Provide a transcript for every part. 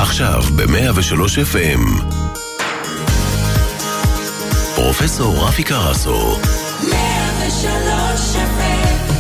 עכשיו ב-103 FM. פרופסור רפי קרסו. 103 FM.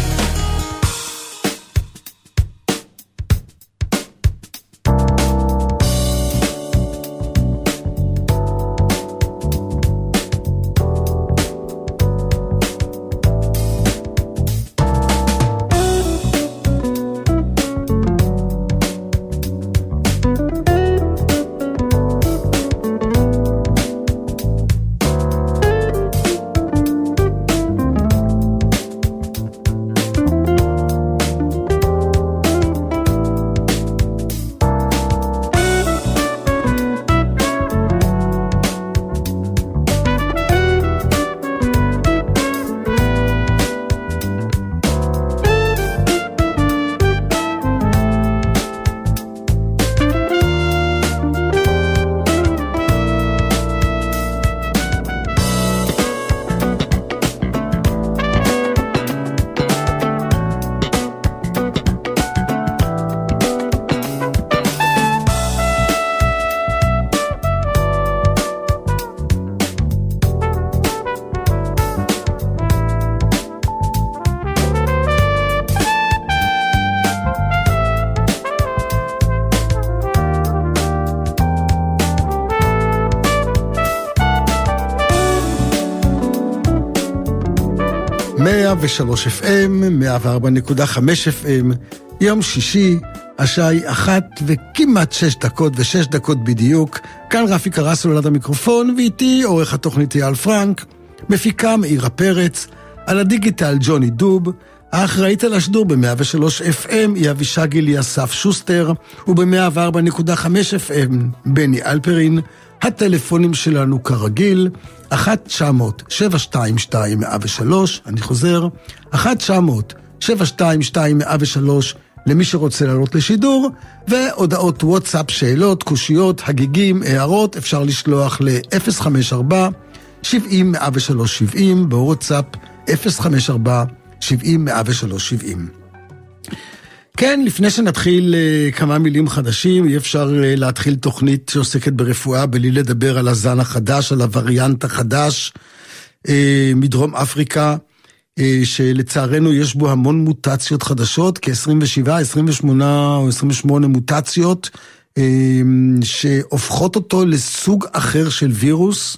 ושלוש FM, 104.5 FM, יום שישי, השעה היא 1 וכמעט 6 דקות ו6 דקות בדיוק. כאן רפי קרסו ליד המיקרופון, ואיתי עורך התוכנית אייל פרנק, מפיקה מאירה פרץ, על הדיגיטל ג'וני דוב, האחראית על השידור ב-103 FM היא אבישג אליאסף שוסטר, וב-104.5 FM בני אלפרין. הטלפונים שלנו כרגיל 1-900-722-103, אני חוזר 1-900-722-103 למי שרוצה לעלות לשידור, והודעות וואטסאפ, שאלות, קושיות, הגיגים, הערות אפשר לשלוח ל-054-70-103-70 בוואטסאפ 054-70-103-70. כן, לפני שנתחיל כמה מילים חדשים, אי אפשר להתחיל תוכנית שעוסקת ברפואה בלי לדבר על הזן החדש, על הווריאנט החדש מדרום אפריקה, שלצערנו יש בו המון מוטציות חדשות, כ-27, 28 או 28 מוטציות, שהופכות אותו לסוג אחר של וירוס,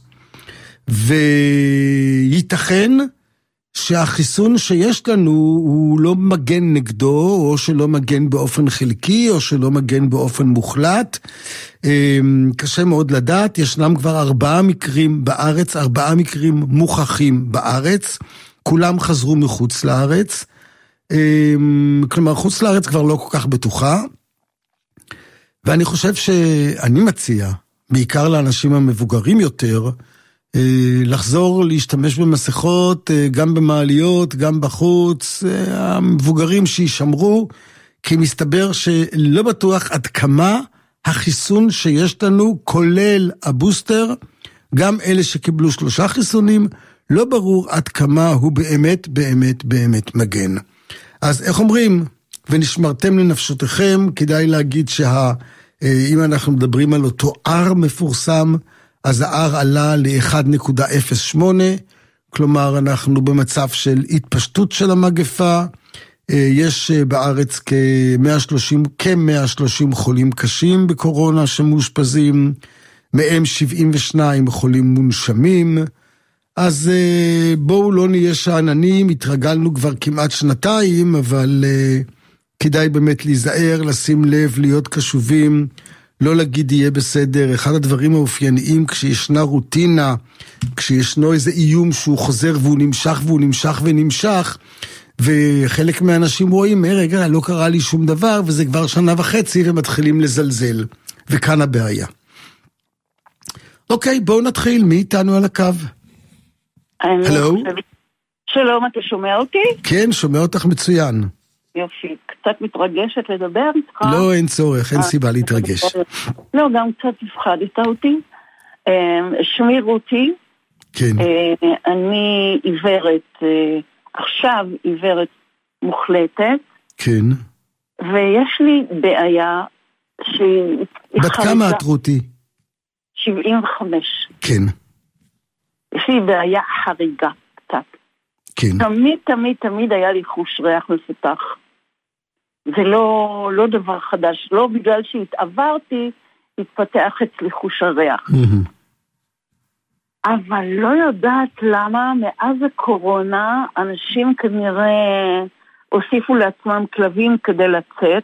וייתכן שהחיסון שיש לנו הוא לא מגן נגדו, או שלא מגן באופן חלקי, או שלא מגן באופן מוחלט. קשה מאוד לדעת, ישנם כבר 4 מקרים בארץ, 4 מקרים מוכחים בארץ, כולם חזרו מחוץ לארץ, כלומר חוץ לארץ כבר לא כל כך בטוחה, ואני חושב שאני מציע, בעיקר לאנשים המבוגרים יותר, לחזור להשתמש במסכות, גם במעליות, גם בחוץ, המבוגרים שישמרו, כי מסתבר שלא בטוח עד כמה החיסון שיש לנו, כולל הבוסטר, גם אלה שקיבלו 3 חיסונים, לא ברור עד כמה הוא באמת באמת באמת מגן. אז איך אומרים? ונשמרתם לנפשותיכם, כדאי להגיד אם אנחנו מדברים על אותו R מפורסם, אז ה-R עלה ל-1.08, כלומר אנחנו במצב של התפשטות של המגפה, יש בארץ כ-130 חולים קשים בקורונה שמאושפזים, מהם 72 חולים מונשמים, אז בואו לא נהיה שעננים, התרגלנו כבר כמעט 2 אבל כדאי באמת להיזהר, לשים לב, להיות קשובים, לא להגיד יהיה בסדר. אחד הדברים האופייניים כשישנה רוטינה, כשישנו איזה איום שהוא חוזר והוא נמשך והוא נמשך ונמשך, וחלק מהאנשים רואים, רגע, לא קרה לי שום דבר, וזה כבר 1.5 ומתחילים לזלזל, וכאן הבעיה. אוקיי, בואו נתחיל, מי איתנו על הקו? הלו? שלום, אתה שומע אותי? כן, שומע אותך מצוין. יופי, קצת מתרגשת לדבר איתך. לא, אין צורך, אין סיבה להתרגש. לא, גם קצת הפחדת אותי. שמי רותי. כן. אני עיוורת, עכשיו עיוורת מוחלטת. כן. ויש לי בעיה בת כמה את רותי? 75. כן. יש לי בעיה חריגה קצת. כן. תמיד היה לי חוש ריח מפותח. זה לא דבר חדש. לא בגלל שהתעברתי, התפתח אצלי חוש הריח. אבל לא יודעת למה מאז הקורונה אנשים כנראה הוסיפו לעצמם כלבים כדי לצאת,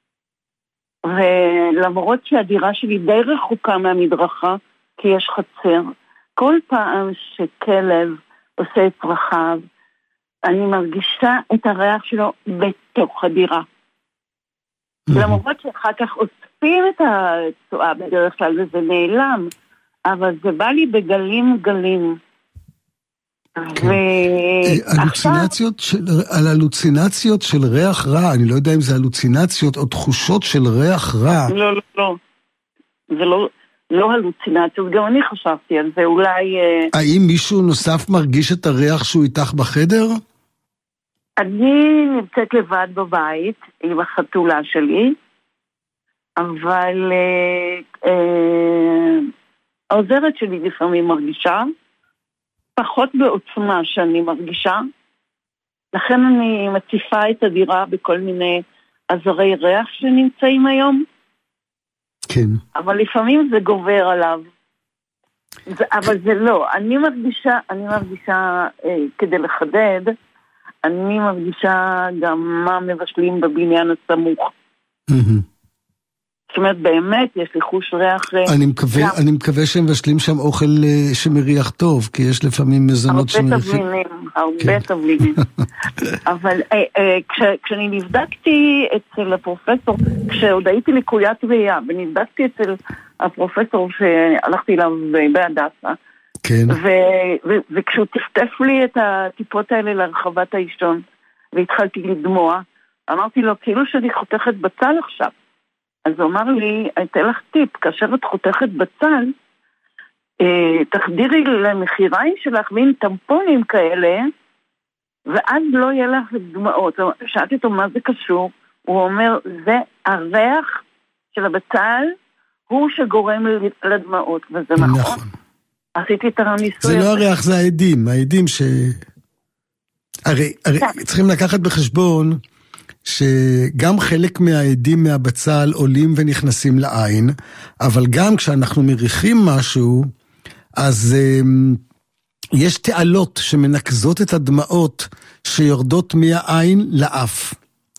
ולמרות שהדירה שלי די רחוקה מהמדרכה, כי יש חצר, כל פעם שכלב עושה את צרכיו, אני מרגישה את הריח שלו בתוך הדירה. למרות שאחר כך אוספים את הצועה בדרך כלל וזה נעלם, אבל זה בא לי בגלים. הלוצינציות של ריח רע, אני לא יודע אם זה הלוצינציות או תחושות של ריח רע. לא. זה לא הלוצינציות, גם אני חשבתי על זה, אולי... האם מישהו נוסף מרגיש את הריח שהוא איתך בחדר? אני נמצאת לבד בבית עם החתולה שלי, אבל העוזרת שלי לפעמים מרגישה, פחות בעוצמה שאני מרגישה, לכן אני מציפה את הדירה בכל מיני עזרי ריח שנמצאים היום. כן. אבל לפעמים זה גובר עליו. אבל זה לא. אני מרגישה כדי לחדד, אני מרגישה גם מה מבשלים בבניין הסמוך. זאת אומרת, באמת, יש לי חוש ריח... אני מקווה שהם מבשלים שם אוכל שמריח טוב, כי יש לפעמים מזונות שמריחים. הרבה תבלינים. אבל כשאני נבדקתי אצל הפרופסור, כשעוד הייתי לקוית ראייה, ונבדקתי אצל הפרופסור שהלכתי אליו בהדסה, כן. וכשהוא טפטף לי את הטיפות האלה לרחבת האישון, והתחלתי לדמוע, אמרתי לו, כאילו שאני חותכת בצל עכשיו. אז הוא אמר לי, הייתה לך טיפ, כאשר את חותכת בצל, תחדירי למחיריים שלך מין טמפונים כאלה, ואז לא יהיה לך דמעות. שאלתי אותו מה זה קשור, הוא אומר, זה הריח של הבצל, הוא שגורם לדמעות, וזה נכון. עשיתי את הניסוי. זה לא הריח, זה העדים ש... הרי צריכים לקחת בחשבון, שגם חלק מהעדים מהבצל עולים ונכנסים לעין, אבל גם כשאנחנו מריחים משהו, אז יש תעלות שמנקזות את הדמעות שיורדות מהעין לאף.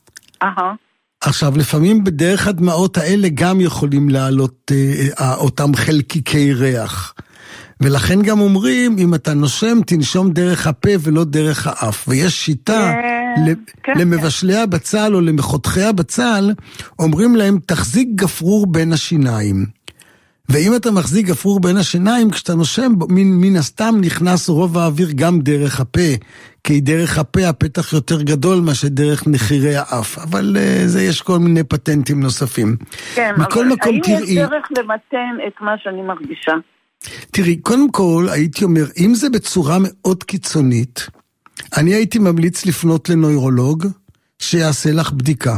עכשיו, לפעמים בדרך הדמעות האלה גם יכולים לעלות אותם חלקיקי ריח. ולכן גם אומרים, אם אתה נושם, תנשום דרך הפה ולא דרך האף. ויש שיטה למבשלי הבצל או למחותכי הבצל, אומרים להם, תחזיק גפרור בין השיניים. ואם אתה מחזיק גפרור בין השיניים, כשאתה נושם, מן הסתם נכנס רוב האוויר גם דרך הפה, כי דרך הפה הפתח יותר גדול מה שדרך נחירי האף. אבל זה יש כל מיני פטנטים נוספים. כן, אבל האם יש דרך למתן את מה שאני מרגישה? תראי, קודם כל, הייתי אומר, אם זה בצורה מאוד קיצונית, אני הייתי ממליץ לפנות לנוירולוג שיעשה לך בדיקה.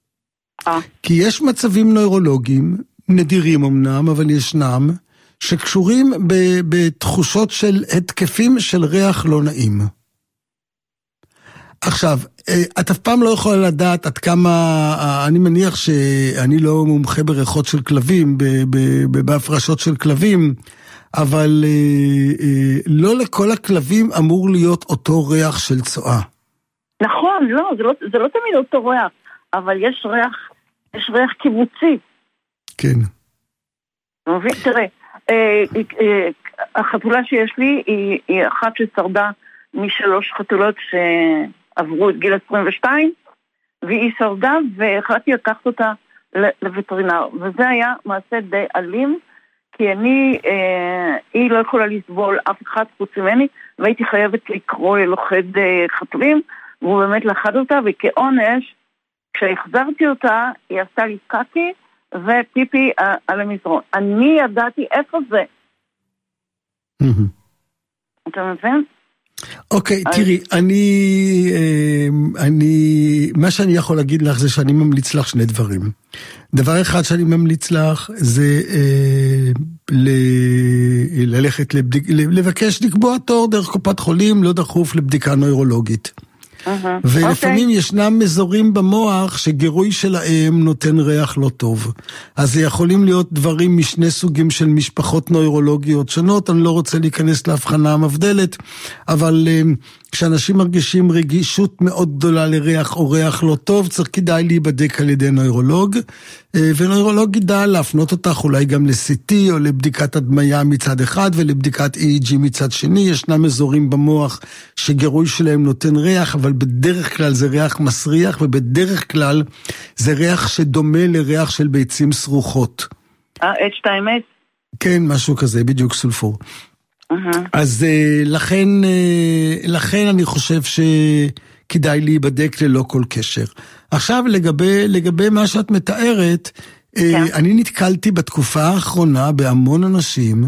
כי יש מצבים נוירולוגיים, נדירים אמנם, אבל ישנם, שקשורים בתחושות של התקפים של ריח לא נעים. עכשיו, את אף פעם לא יכולה לדעת עד כמה, אני מניח שאני לא מומחה בריחות של כלבים, בהפרשות של כלבים, אבל לא לכל הכלבים אמור להיות אותו ריח של צואה. נכון, לא, זה לא תמיד אותו ריח, אבל יש ריח קיבוצי. כן. תראה, החתולה שיש לי היא אחת ששרדה משלוש חתולות שעברו את גיל 22, והיא שרדה והחלטתי לקחת אותה לווטרינר, וזה היה מעשה די אלים, כי היא לא יכולה לסבול אף אחד חוץ ממני, והייתי חייבת לקרוא ללוכד חתולים, והוא באמת לחד אותה, וכעונש, כשהחזרתי אותה, היא עשתה לי קקי, ופיפי על המזרון. אני ידעתי איפה זה. אתה מבין? אוקיי, תראי, מה שאני יכול להגיד לך זה שאני ממליץ לך שני דברים. דבר אחד שאני ממליץ לך, זה ללכת לבקש לקבוע תור דרך קופת חולים, לא דחוף לבדיקה נוירולוגית. ולפעמים ישנם אזורים במוח שגירוי שלהם נותן ריח לא טוב. אז יכולים להיות דברים משני סוגים של משפחות נוירולוגיות שונות, אני לא רוצה להיכנס להבחנה המבדלת, אבל כשאנשים מרגישים רגישות מאוד גדולה לריח או ריח לא טוב, צריך כדאי להיבדק על ידי נוירולוג, ונוירולוג ידע להפנות אותך אולי גם ל-CT או לבדיקת הדמיה מצד אחד ולבדיקת EEG מצד שני. ישנם אזורים במוח שגירוי שלהם נותן ריח, אבל בדרך כלל זה ריח מסריח, ובדרך כלל זה ריח שדומה לריח של ביצים סרוכות. H2S? כן, משהו כזה, בדיוק סולפור. אז לכן אני חושב שכדאי להיבדק ללא כל קשר. עכשיו לגבי מה שאת מתארת, אני נתקלתי בתקופה האחרונה בהמון אנשים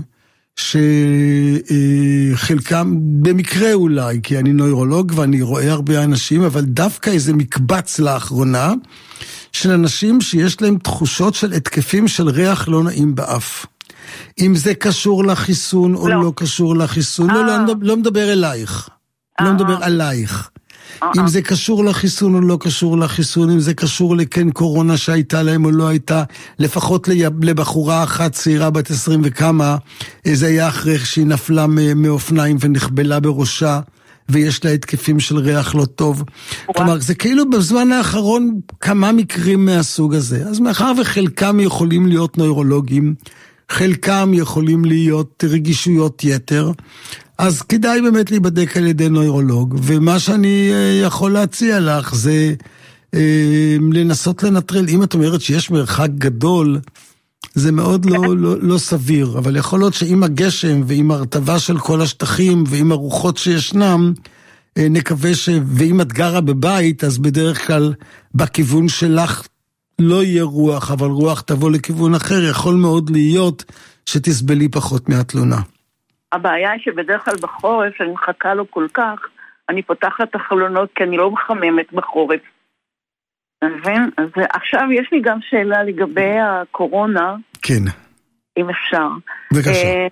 שחלקם במקרה אולי, כי אני נוירולוג ואני רואה הרבה אנשים, אבל דווקא איזה מקבץ לאחרונה של אנשים שיש להם תחושות של התקפים של ריח לא נעים באף. אם זה קשור לחיסון או לא קשור לחיסון, לא מדבר אלייך, לא מדבר עלייך. אם זה קשור לחיסון או לא קשור לחיסון, אם זה קשור לכן קורונה שהייתה להם או לא הייתה, לפחות לבחורה אחת צעירה בת 20 וכמה, זה היה אחרי שהיא נפלה מאופניים ונחבלה בראשה, ויש לה התקפים של ריח לא טוב. כלומר, זה כאילו בזמן האחרון כמה מקרים מהסוג הזה. אז מאחר וחלקם יכולים להיות נוירולוגים, חלקם יכולים להיות רגישויות יתר, אז כדאי באמת להיבדק על ידי נוירולוג, ומה שאני יכול להציע לך זה לנסות לנטרל. אם את אומרת שיש מרחק גדול, זה מאוד לא סביר, אבל יכול להיות שעם הגשם ועם הרטבה של כל השטחים ועם הרוחות שישנם, נקווה ואם את גרה בבית, אז בדרך כלל בכיוון שלך לא יהיה רוח, אבל רוח תבוא לכיוון אחר, יכול מאוד להיות שתסבלי פחות מהתלונה. הבעיה היא שבדרך כלל בחורף, שאני מחכה לו כל כך, אני פותחת את החלונות כי אני לא מחממת בחורף. מבין? אז עכשיו יש לי גם שאלה לגבי הקורונה. כן. אם אפשר. בבקשה.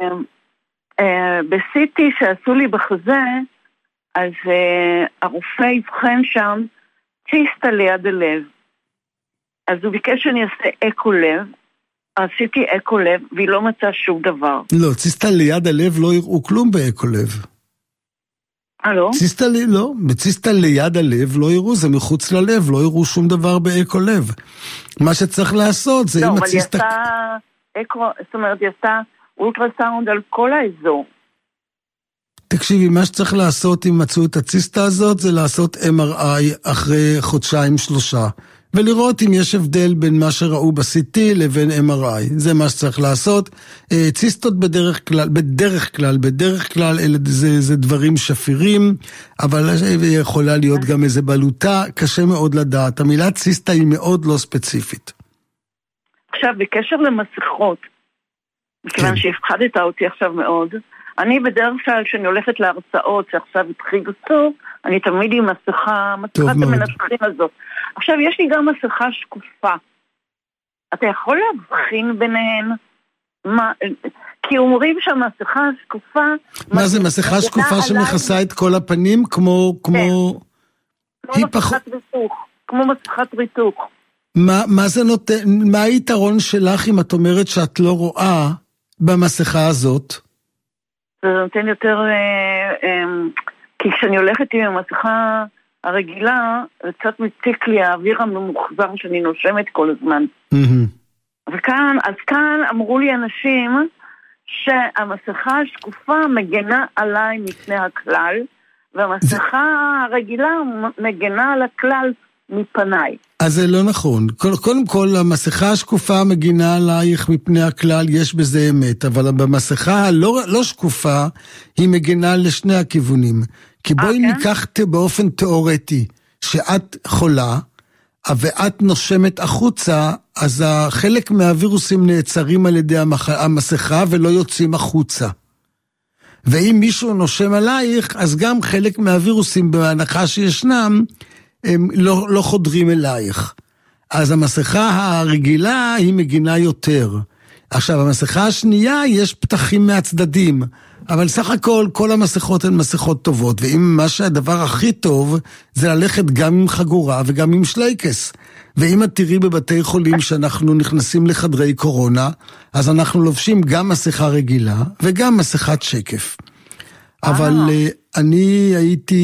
בסיטי שעשו לי בחזה, אז הרופא יבחן שם ציסטה ליד הלב. אז הוא ביקש שאני אעשה אקו לב, עשיתי אקו לב, והיא לא מצאה שום דבר. לא, ציסטה ליד הלב לא יראו כלום באקו לב. לא? ציסטה ליד הלב לא יראו, זה מחוץ ללב, לא יראו שום דבר באקו לב. מה שצריך לעשות זה אם הציסטה... לא, אבל היא עשתה אקו, זאת אומרת, היא עשתה אולטרסאונד על כל האזור. תקשיבי, מה שצריך לעשות אם מצאו את הציסטה הזאת, זה לעשות MRI אחרי 2-3 חודשים, ולראות אם יש הבדל בין מה שראו ב-CT לבין MRI. זה מה שצריך לעשות. ציסטות בדרך כלל זה דברים שפירים, אבל יכולה להיות גם איזה בלוטה, קשה מאוד לדעת. המילה ציסטה היא מאוד לא ספציפית. עכשיו, בקשר למסכות, מכיוון שהפחדת אותי עכשיו מאוד, אני בדרך כלל שאני הולכת להרצאות שעכשיו התחיל בסוף, אני תמיד עם מסכת המנסחים הזאת. עכשיו יש לי גם מסכה שקופה. אתה יכול להבחין ביניהן? כי אומרים שהמסכה שקופה... מה זה, מסכה שקופה שמכסה את כל הפנים? כמו מסכת ריתוך. מה זה נותן? מה היתרון שלך אם את אומרת שאת לא רואה במסכה הזאת? זה נותן יותר... כי כשאני הולכת עם המסכה הרגילה, זה קצת מציק לי האוויר הממוחזר שאני נושמת כל הזמן. כאן אמרו לי אנשים שהמסכה השקופה מגנה עליי מפני הכלל, והמסכה הרגילה מגנה על הכלל מפניי. אז זה לא נכון. קודם כל, המסכה השקופה מגינה עלייך מפני הכלל, יש בזה אמת, אבל במסכה הלא שקופה, היא מגינה לשני הכיוונים. כי בואי ניקח באופן תיאורטי, שאת חולה, ואת נושמת החוצה, אז חלק מהווירוסים נעצרים על ידי המסכה, ולא יוצאים החוצה. ואם מישהו נושם עלייך, אז גם חלק מהווירוסים בהנחה שישנם, הם לא חודרים אלייך. אז המסכה הרגילה היא מגינה יותר. עכשיו, המסכה השנייה יש פתחים מהצדדים, אבל סך הכל, כל המסכות הן מסכות טובות, ואם מה שהדבר הכי טוב, זה ללכת גם עם חגורה וגם עם שלייקס. ואם את תראי בבתי חולים שאנחנו נכנסים לחדרי קורונה, אז אנחנו לובשים גם מסכה רגילה וגם מסכת שקף. אבל אני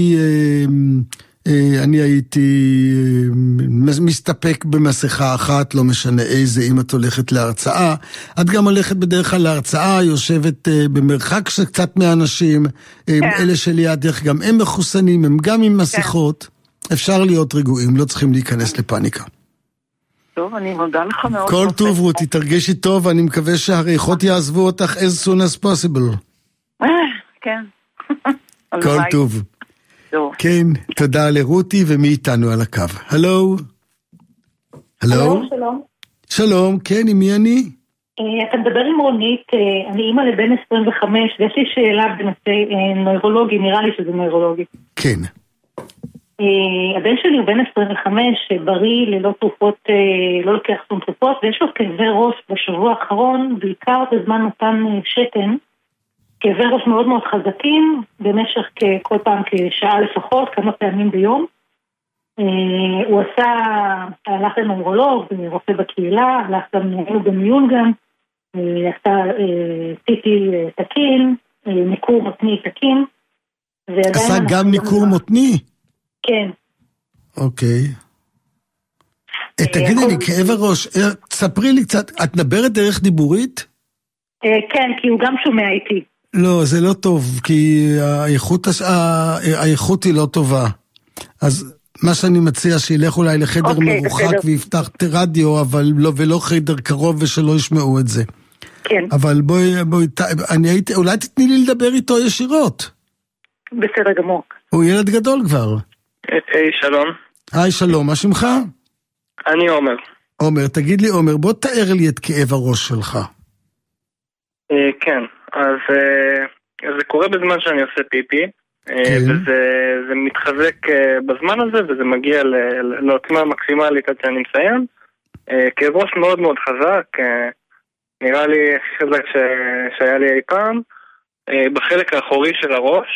הייתי מסתפק במסכה אחת, לא משנה איזה, אם את הולכת להרצאה. את גם הולכת בדרך כלל להרצאה, יושבת במרחק קצת מהאנשים, אלה שלידך גם הם מחוסנים, הם גם עם מסכות. אפשר להיות רגועים, לא צריכים להיכנס לפאניקה. טוב, אני מודה לך מאוד. כל טוב, רותי, תרגשי טוב, אני מקווה שהריחות יעזבו אותך as soon as possible. כן. כל טוב. כן, תודה לרותי, ומי איתנו על הקו? הלו? הלו? שלום. שלום, כן, עם מי אני? אתה מדבר עם רונית, אני אימא לבן 25, ויש לי שאלה בנושא נוירולוגי, נראה לי שזה נוירולוגי. כן. הבן שלי הוא בן 25, בריא, ללא תרופות, לא לוקח שום תרופות, ויש לו כאבי ראש בשבוע האחרון, בעיקר בזמן נתן שתן, כאבי ראש מאוד מאוד חזקים, במשך כל פעם כשעה לפחות, כמה פעמים ביום. הוא הלך לנוירולוג, רופא בקהילה, הלך גם במיון גם, עשתה טיטי תקין, ניקור מותני תקין. עשה גם ניקור מותני? כן. אוקיי. תגידי לי, כאב הראש, תספרי לי קצת, את מדברת דרך דיבורית? כן, כי הוא גם שומע איתי. לא, זה לא טוב, כי האיכות היא לא טובה. אז מה שאני מציע, שילך אולי לחדר מרוחק ויפתח רדיו, אבל לא, ולא חדר קרוב ושלא ישמעו את זה. כן. אבל בואי, אולי תתני לי לדבר איתו ישירות. בסדר גמור. הוא ילד גדול כבר. היי, שלום. היי, שלום, מה שמך? אני עומר. עומר, תגיד לי עומר, בוא תאר לי את כאב הראש שלך. כן, אז זה קורה בזמן שאני עושה פיפי, וזה מתחזק בזמן הזה, וזה מגיע לעוצמה מקסימלית עד שאני מסיים. כאב ראש מאוד מאוד חזק, נראה לי חזק שהיה לי אי פעם, בחלק האחורי של הראש.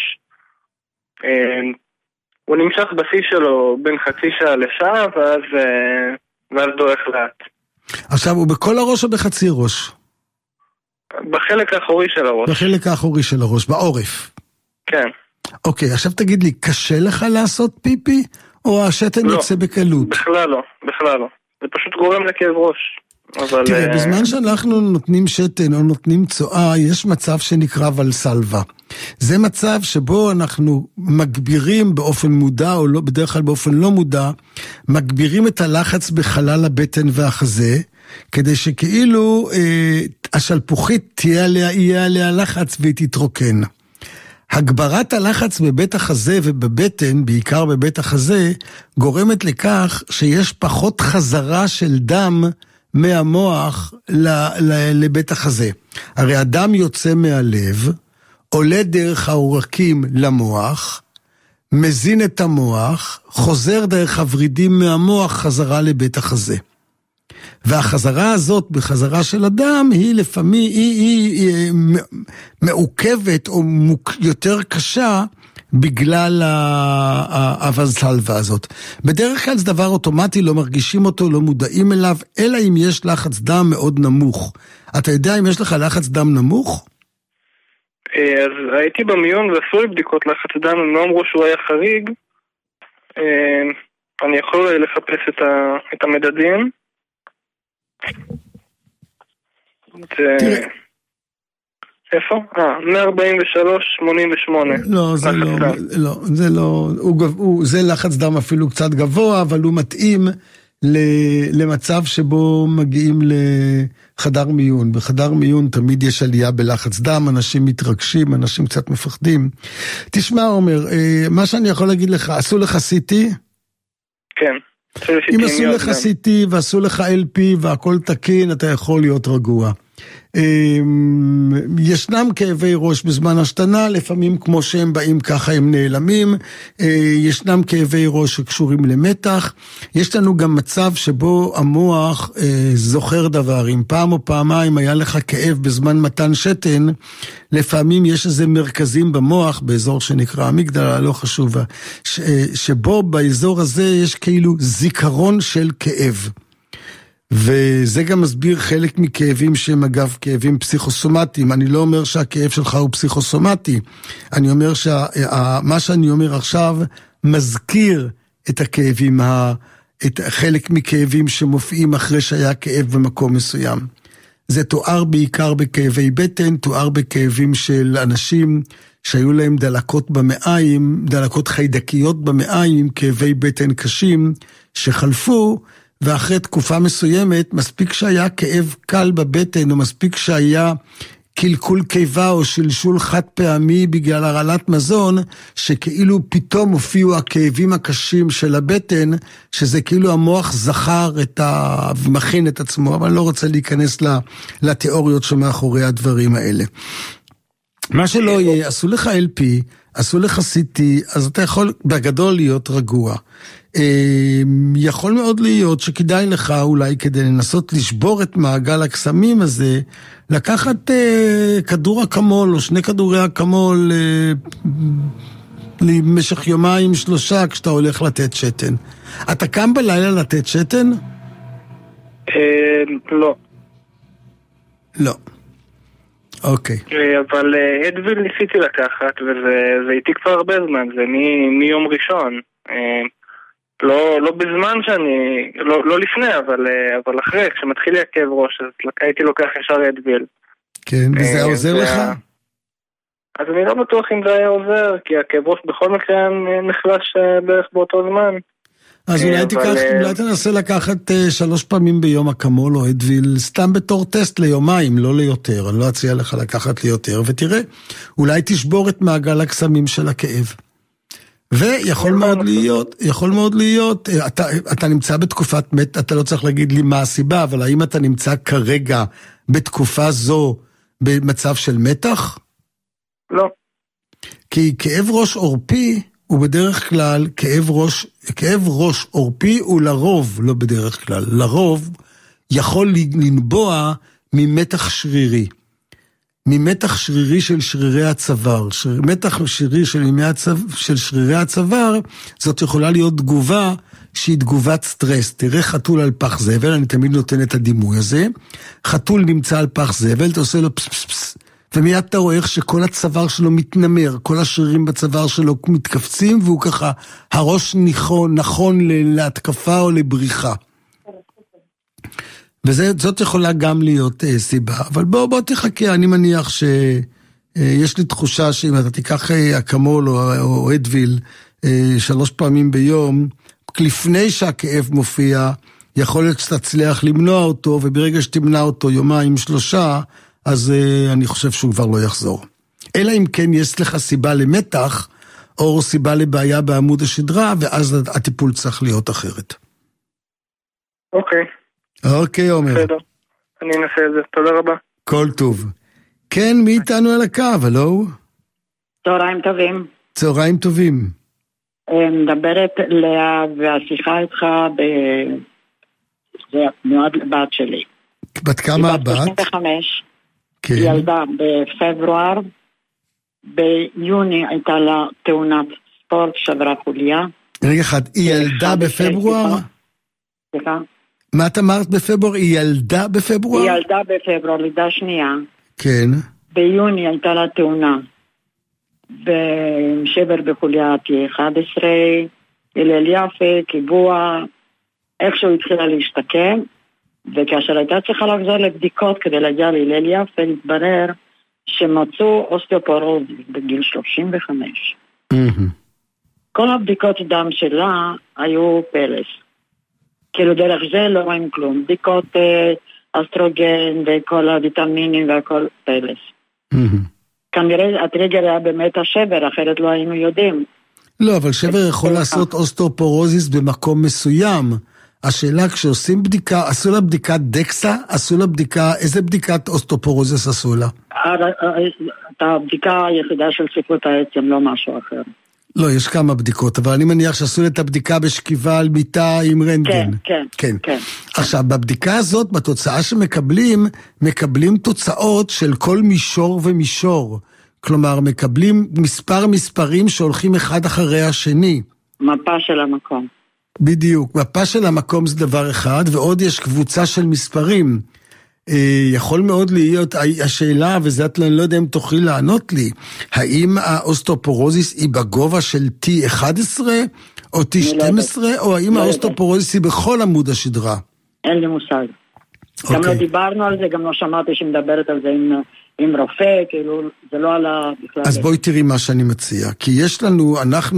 הוא נמשך בשיא שלו בין חצי שעה לשעה, ואז דורך לאט. עכשיו, הוא בכל הראש או בחצי ראש? בחלק האחורי של הראש. בחלק האחורי של הראש, בעורף. כן. אוקיי, עכשיו תגיד לי, קשה לך לעשות פיפי, או השתן יוצא בקלות? בכלל לא, בכלל לא. זה פשוט גורם לכאב ראש. תראה, בזמן שאנחנו נותנים שתן או נותנים צואה, יש מצב שנקרא ולסלווה. זה מצב שבו אנחנו מגבירים באופן מודע, או לא, בדרך כלל באופן לא מודע, מגבירים את הלחץ בחלל הבטן והחזה, כדי שכאילו השלפוחית יהיה עליה לחץ והיא תתרוקן. הגברת הלחץ בבית החזה ובבטן, בעיקר בבית החזה, גורמת לכך שיש פחות חזרה של דם מהמוח לבית החזה. הרי הדם יוצא מהלב, עולה דרך העורקים למוח, מזין את המוח, חוזר דרך הוורידים מהמוח חזרה לבית החזה. והחזרה הזאת בחזרה של אדם היא לפעמים היא מעוכבת או יותר קשה בגלל הוולסלווה הזאת. בדרך כלל זה דבר אוטומטי, לא מרגישים אותו, לא מודעים אליו, אלא אם יש לחץ דם מאוד נמוך. אתה יודע אם יש לך לחץ דם נמוך? אז הייתי במיון ועשו לי בדיקות לחץ דם, הם לא אמרו שהוא היה חריג. אני יכול לחפש את המדדים. תראה. איפה? 143-88. לא, זה לא, זה לחץ דם אפילו קצת גבוה, אבל הוא מתאים למצב שבו מגיעים לחדר מיון. בחדר מיון תמיד יש עלייה בלחץ דם, אנשים מתרגשים, אנשים קצת מפחדים. תשמע עומר, מה שאני יכול להגיד לך, עשו לך CT? כן. אם עשו לך CT ועשו לך LP והכל תקין, אתה יכול להיות רגוע. ישנם כאבי ראש בזמן השתנה, לפעמים כמו שהם באים ככה הם נעלמים, ישנם כאבי ראש שקשורים למתח, יש לנו גם מצב שבו המוח זוכר דברים, פעם או פעמיים היה לך כאב בזמן מתן שתן, לפעמים יש איזה מרכזים במוח, באזור שנקרא המגדלה, לא חשוב, שבו באזור הזה יש כאילו זיכרון של כאב. וזה גם מסביר חלק מכאבים שהם אגב כאבים פסיכוסומטיים. אני לא אומר שהכאב שלך הוא פסיכוסומטי, אני אומר שמה שאני אומר עכשיו מזכיר את הכאבים, את חלק מכאבים שמופיעים אחרי שהיה כאב במקום מסוים. זה תואר בעיקר בכאבי בטן, תואר בכאבים של אנשים שהיו להם דלקות במעיים, דלקות חיידקיות במעיים, כאבי בטן קשים שחלפו, ואחרי תקופה מסוימת, מספיק שהיה כאב קל בבטן, או מספיק שהיה קלקול קיבה או שלשול חד פעמי בגלל הרעלת מזון, שכאילו פתאום הופיעו הכאבים הקשים של הבטן, שזה כאילו המוח זכר ומכין את עצמו, אבל אני לא רוצה להיכנס לתיאוריות שמאחורי הדברים האלה. מה שלא יהיה, עשו לך LP, עשו לך CT, אז אתה יכול בגדול להיות רגוע. יכול מאוד להיות שכדאי לך אולי כדי לנסות לשבור את מעגל הקסמים הזה, לקחת כדור אקמול או 2 כדורי אקמול למשך 2-3 כשאתה הולך לתת שתן. אתה קם בלילה לתת שתן? לא. לא. אוקיי. אבל אדוויל ניסיתי לקחת, וזה איתי כבר הרבה זמן, זה מיום ראשון. לא בזמן שאני, לא לפני, אבל אחרי, כשמתחיל לי הכאב ראש, אז הייתי לוקח ישר אדוויל. כן, וזה עוזר לך? אז אני לא בטוח אם זה היה עוזר, כי הכאב ראש בכל מקרה נחלש בערך באותו זמן. אז אולי תנסה לקחת 3 פעמים ביום אקמול או אדוויל, סתם בתור טסט ליומיים, לא ליותר. אני לא אציע לך לקחת ליותר, ותראה, אולי תשבור את מעגל הקסמים של הכאב. ויכול מאוד להיות, אתה נמצא בתקופת מת, אתה לא צריך להגיד לי מה הסיבה, אבל האם אתה נמצא כרגע בתקופה זו במצב של מתח? לא. כי כאב ראש עורפי הוא בדרך כלל, כאב ראש עורפי הוא לרוב, לא בדרך כלל, לרוב יכול לנבוע ממתח שרירי. ממתח שרירי של שרירי הצוואר. מתח שרירי של שרירי הצוואר, זאת יכולה להיות תגובה שהיא תגובת סטרס. תראה חתול על פח זבל, אני תמיד נותן את הדימוי הזה. חתול נמצא על פח זבל, אתה עושה לו פס פס פס, ומיד אתה רואה איך שכל הצוואר שלו מתנמר, כל השרירים בצוואר שלו מתכווצים, והוא ככה, הראש נכון להתקפה או לבריחה. וזאת יכולה גם להיות סיבה, אבל בוא תחכה, אני מניח שיש לי תחושה שאם אתה תיקח אקמול או אדוויל 3 פעמים ביום, לפני שהכאב מופיע, יכול להיות שתצליח למנוע אותו, וברגע שתמנע אותו 2-3, אז אני חושב שהוא כבר לא יחזור. אלא אם כן יש לך סיבה למתח, או סיבה לבעיה בעמוד השדרה, ואז הטיפול צריך להיות אחרת. אוקיי. אוקיי, עומר. בסדר, אני אנסה את זה, תודה רבה. כל טוב. כן, מי איתנו על הקו, הלו? צהריים טובים. צהריים טובים. מדברת לאה, והשיחה איתך זה מיועד לבת שלי. בת כמה הבת? היא בת 35. כן. היא ילדה בפברואר. ביוני הייתה לה תאונת ספורט, שברה חוליה. רגע אחד, היא ילדה בפברואר? סליחה? מה את אמרת בפברואר? היא ילדה בפברואר? היא ילדה בפברואר, לידה שנייה. כן. ביוני הייתה לה תאונה. ושבר בחוליה T11, הלל יפה, קיבוע, איכשהו התחילה להשתקם, וכאשר הייתה צריכה לחזור לבדיקות כדי להגיע להלל יפה, התברר שמצאו אוסטאופורוזיס בגיל 35. כל הבדיקות דם שלה היו פלס. כאילו דרך זה לא רואים כלום. בדיקות אסטרוגן וכל הוויטמינים והכל פלס. כנראה הטריגר היה באמת השבר, אחרת לא היינו יודעים. לא, אבל שבר יכול לעשות אוסטאופורוזיס במקום מסוים, השאלה, כשעושים בדיקה, עשו לה בדיקת דקסה, עשו לה בדיקה, איזה בדיקת אוסטאופורוזיס עשו לה? את הבדיקה היחידה של צפיפות העצם, לא משהו אחר. לא, יש כמה בדיקות, אבל אני מניח שעשו את הבדיקה בשכיבה על מיטה עם רנטגן. כן. עכשיו, בבדיקה הזאת, בתוצאה שמקבלים, מקבלים תוצאות של כל מישור ומישור. כלומר, מקבלים מספרים שהולכים אחד אחרי השני. מפה של המקום. בדיוק, מפה של המקום זה דבר אחד, ועוד יש קבוצה של מספרים. יכול מאוד להיות, השאלה, וזה אני לא יודע אם תוכלי לענות לי, האם האוסטאופורוזיס היא בגובה של T11 או T12, או האם האוסטאופורוזיס היא בכל עמוד השדרה? אין לי מושג. גם לא דיברנו על זה, גם לא שמעתי שמדברת על זה עם רופא, כאילו זה לא על בכלל. אז בואי תראי מה שאני מציע, כי יש לנו,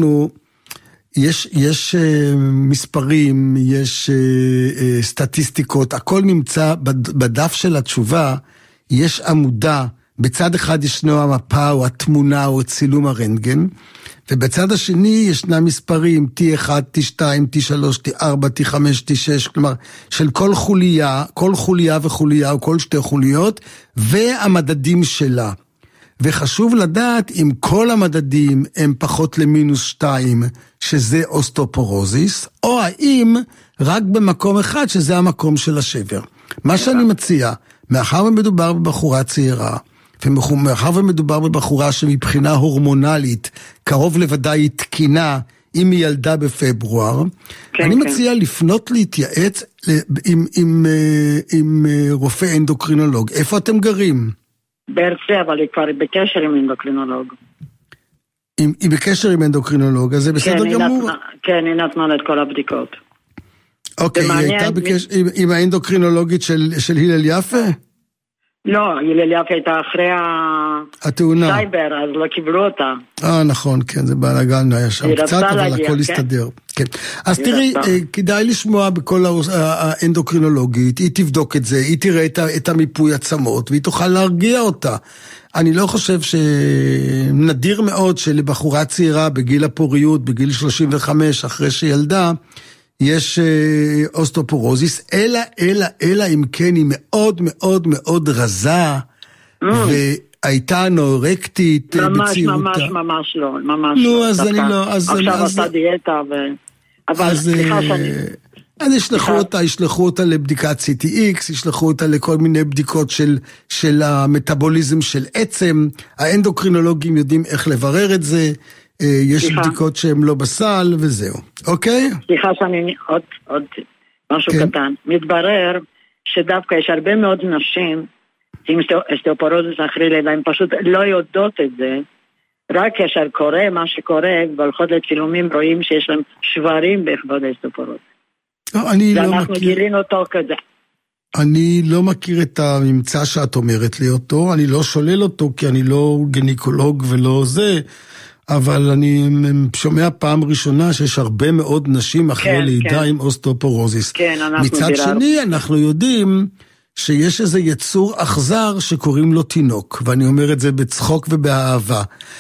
יש מספרים, יש סטטיסטיקות, הכל נמצא בדף של התשובה, יש עמודה, בצד אחד ישנו המפה או התמונה או צילום הרנטגן, ובצד השני ישנה מספרים T1, T2, T3, T4, T5, T6, כלומר של כל חוליה וחוליה או כל שתי חוליות, והמדדים שלה. וחשוב לדעת אם כל המדדים הם פחות ל-2, שזה אוסטאופורוזיס, או האם רק במקום אחד, שזה המקום של השבר. מה שאני מציע, מאחר ומדובר בבחורה צעירה, ומאחר ומדובר בבחורה שמבחינה הורמונלית, קרוב לוודאי תקינה, אם היא ילדה בפברואר, אני מציע לפנות להתייעץ עם רופא אנדוקרינולוג. איפה אתם גרים? בהרצה, אבל היא כבר בקשר עם אנדוקרינולוג. היא בקשר עם אנדוקרינולוג, אז זה בסדר גמור? כן, היא נתנה את כל הבדיקות. אוקיי, היא הייתה בקשר עם האנדוקרינולוגית של הלל יפה? לא, הלל יפה הייתה אחרי התאונה. סייבר, אז לא קיבלו אותה. נכון, כן, זה בלגן היה שם קצת, אבל הכל הסתדר. כן. אז תראי, כדאי לשמוע בכל האנדוקרינולוגית, היא תבדוק את זה, היא תראה את המיפוי עצמות, והיא תוכל להרגיע אותה. אני לא חושב שנדיר מאוד שלבחורה צעירה בגיל הפוריות, בגיל 35, אחרי שילדה, יש אוסטאופורוזיס, אלא אם כן היא מאוד מאוד מאוד רזה, והייתה נורקטית בצעירותה. ממש לא, ממש לא. נו, אז אני לא. עכשיו עשה דיאטה, אבל סליחה שאני... אז ישלחו אותה לבדיקת CTX, ישלחו אותה לכל מיני בדיקות של המטאבוליזם של עצם, האנדוקרינולוגים יודעים איך לברר את זה, יש בדיקות שהן לא בסל וזהו, אוקיי? סליחה שאני עוד משהו קטן. מתברר שדווקא יש הרבה מאוד נשים עם אוסטאופורוזיס אחרי לידה, הן פשוט לא יודעות את זה, רק כאשר קורה מה שקורה, והולכות לצילומים רואים שיש להם שברים בכבוד האוסטאופורוזיס. ואנחנו גילינו אותו כזה. אני לא מכיר את הממצא שאת אומרת לי אותו, אני לא שולל אותו כי אני לא גניקולוג ולא זה, אבל אני שומע פעם ראשונה שיש הרבה מאוד נשים אחרי לידה עם אוסטאופורוזיס. מצד שני אנחנו יודעים שיש איזה יצור אכזר שקוראים לו תינוק, ואני אומר את זה בצחוק ובאהבה.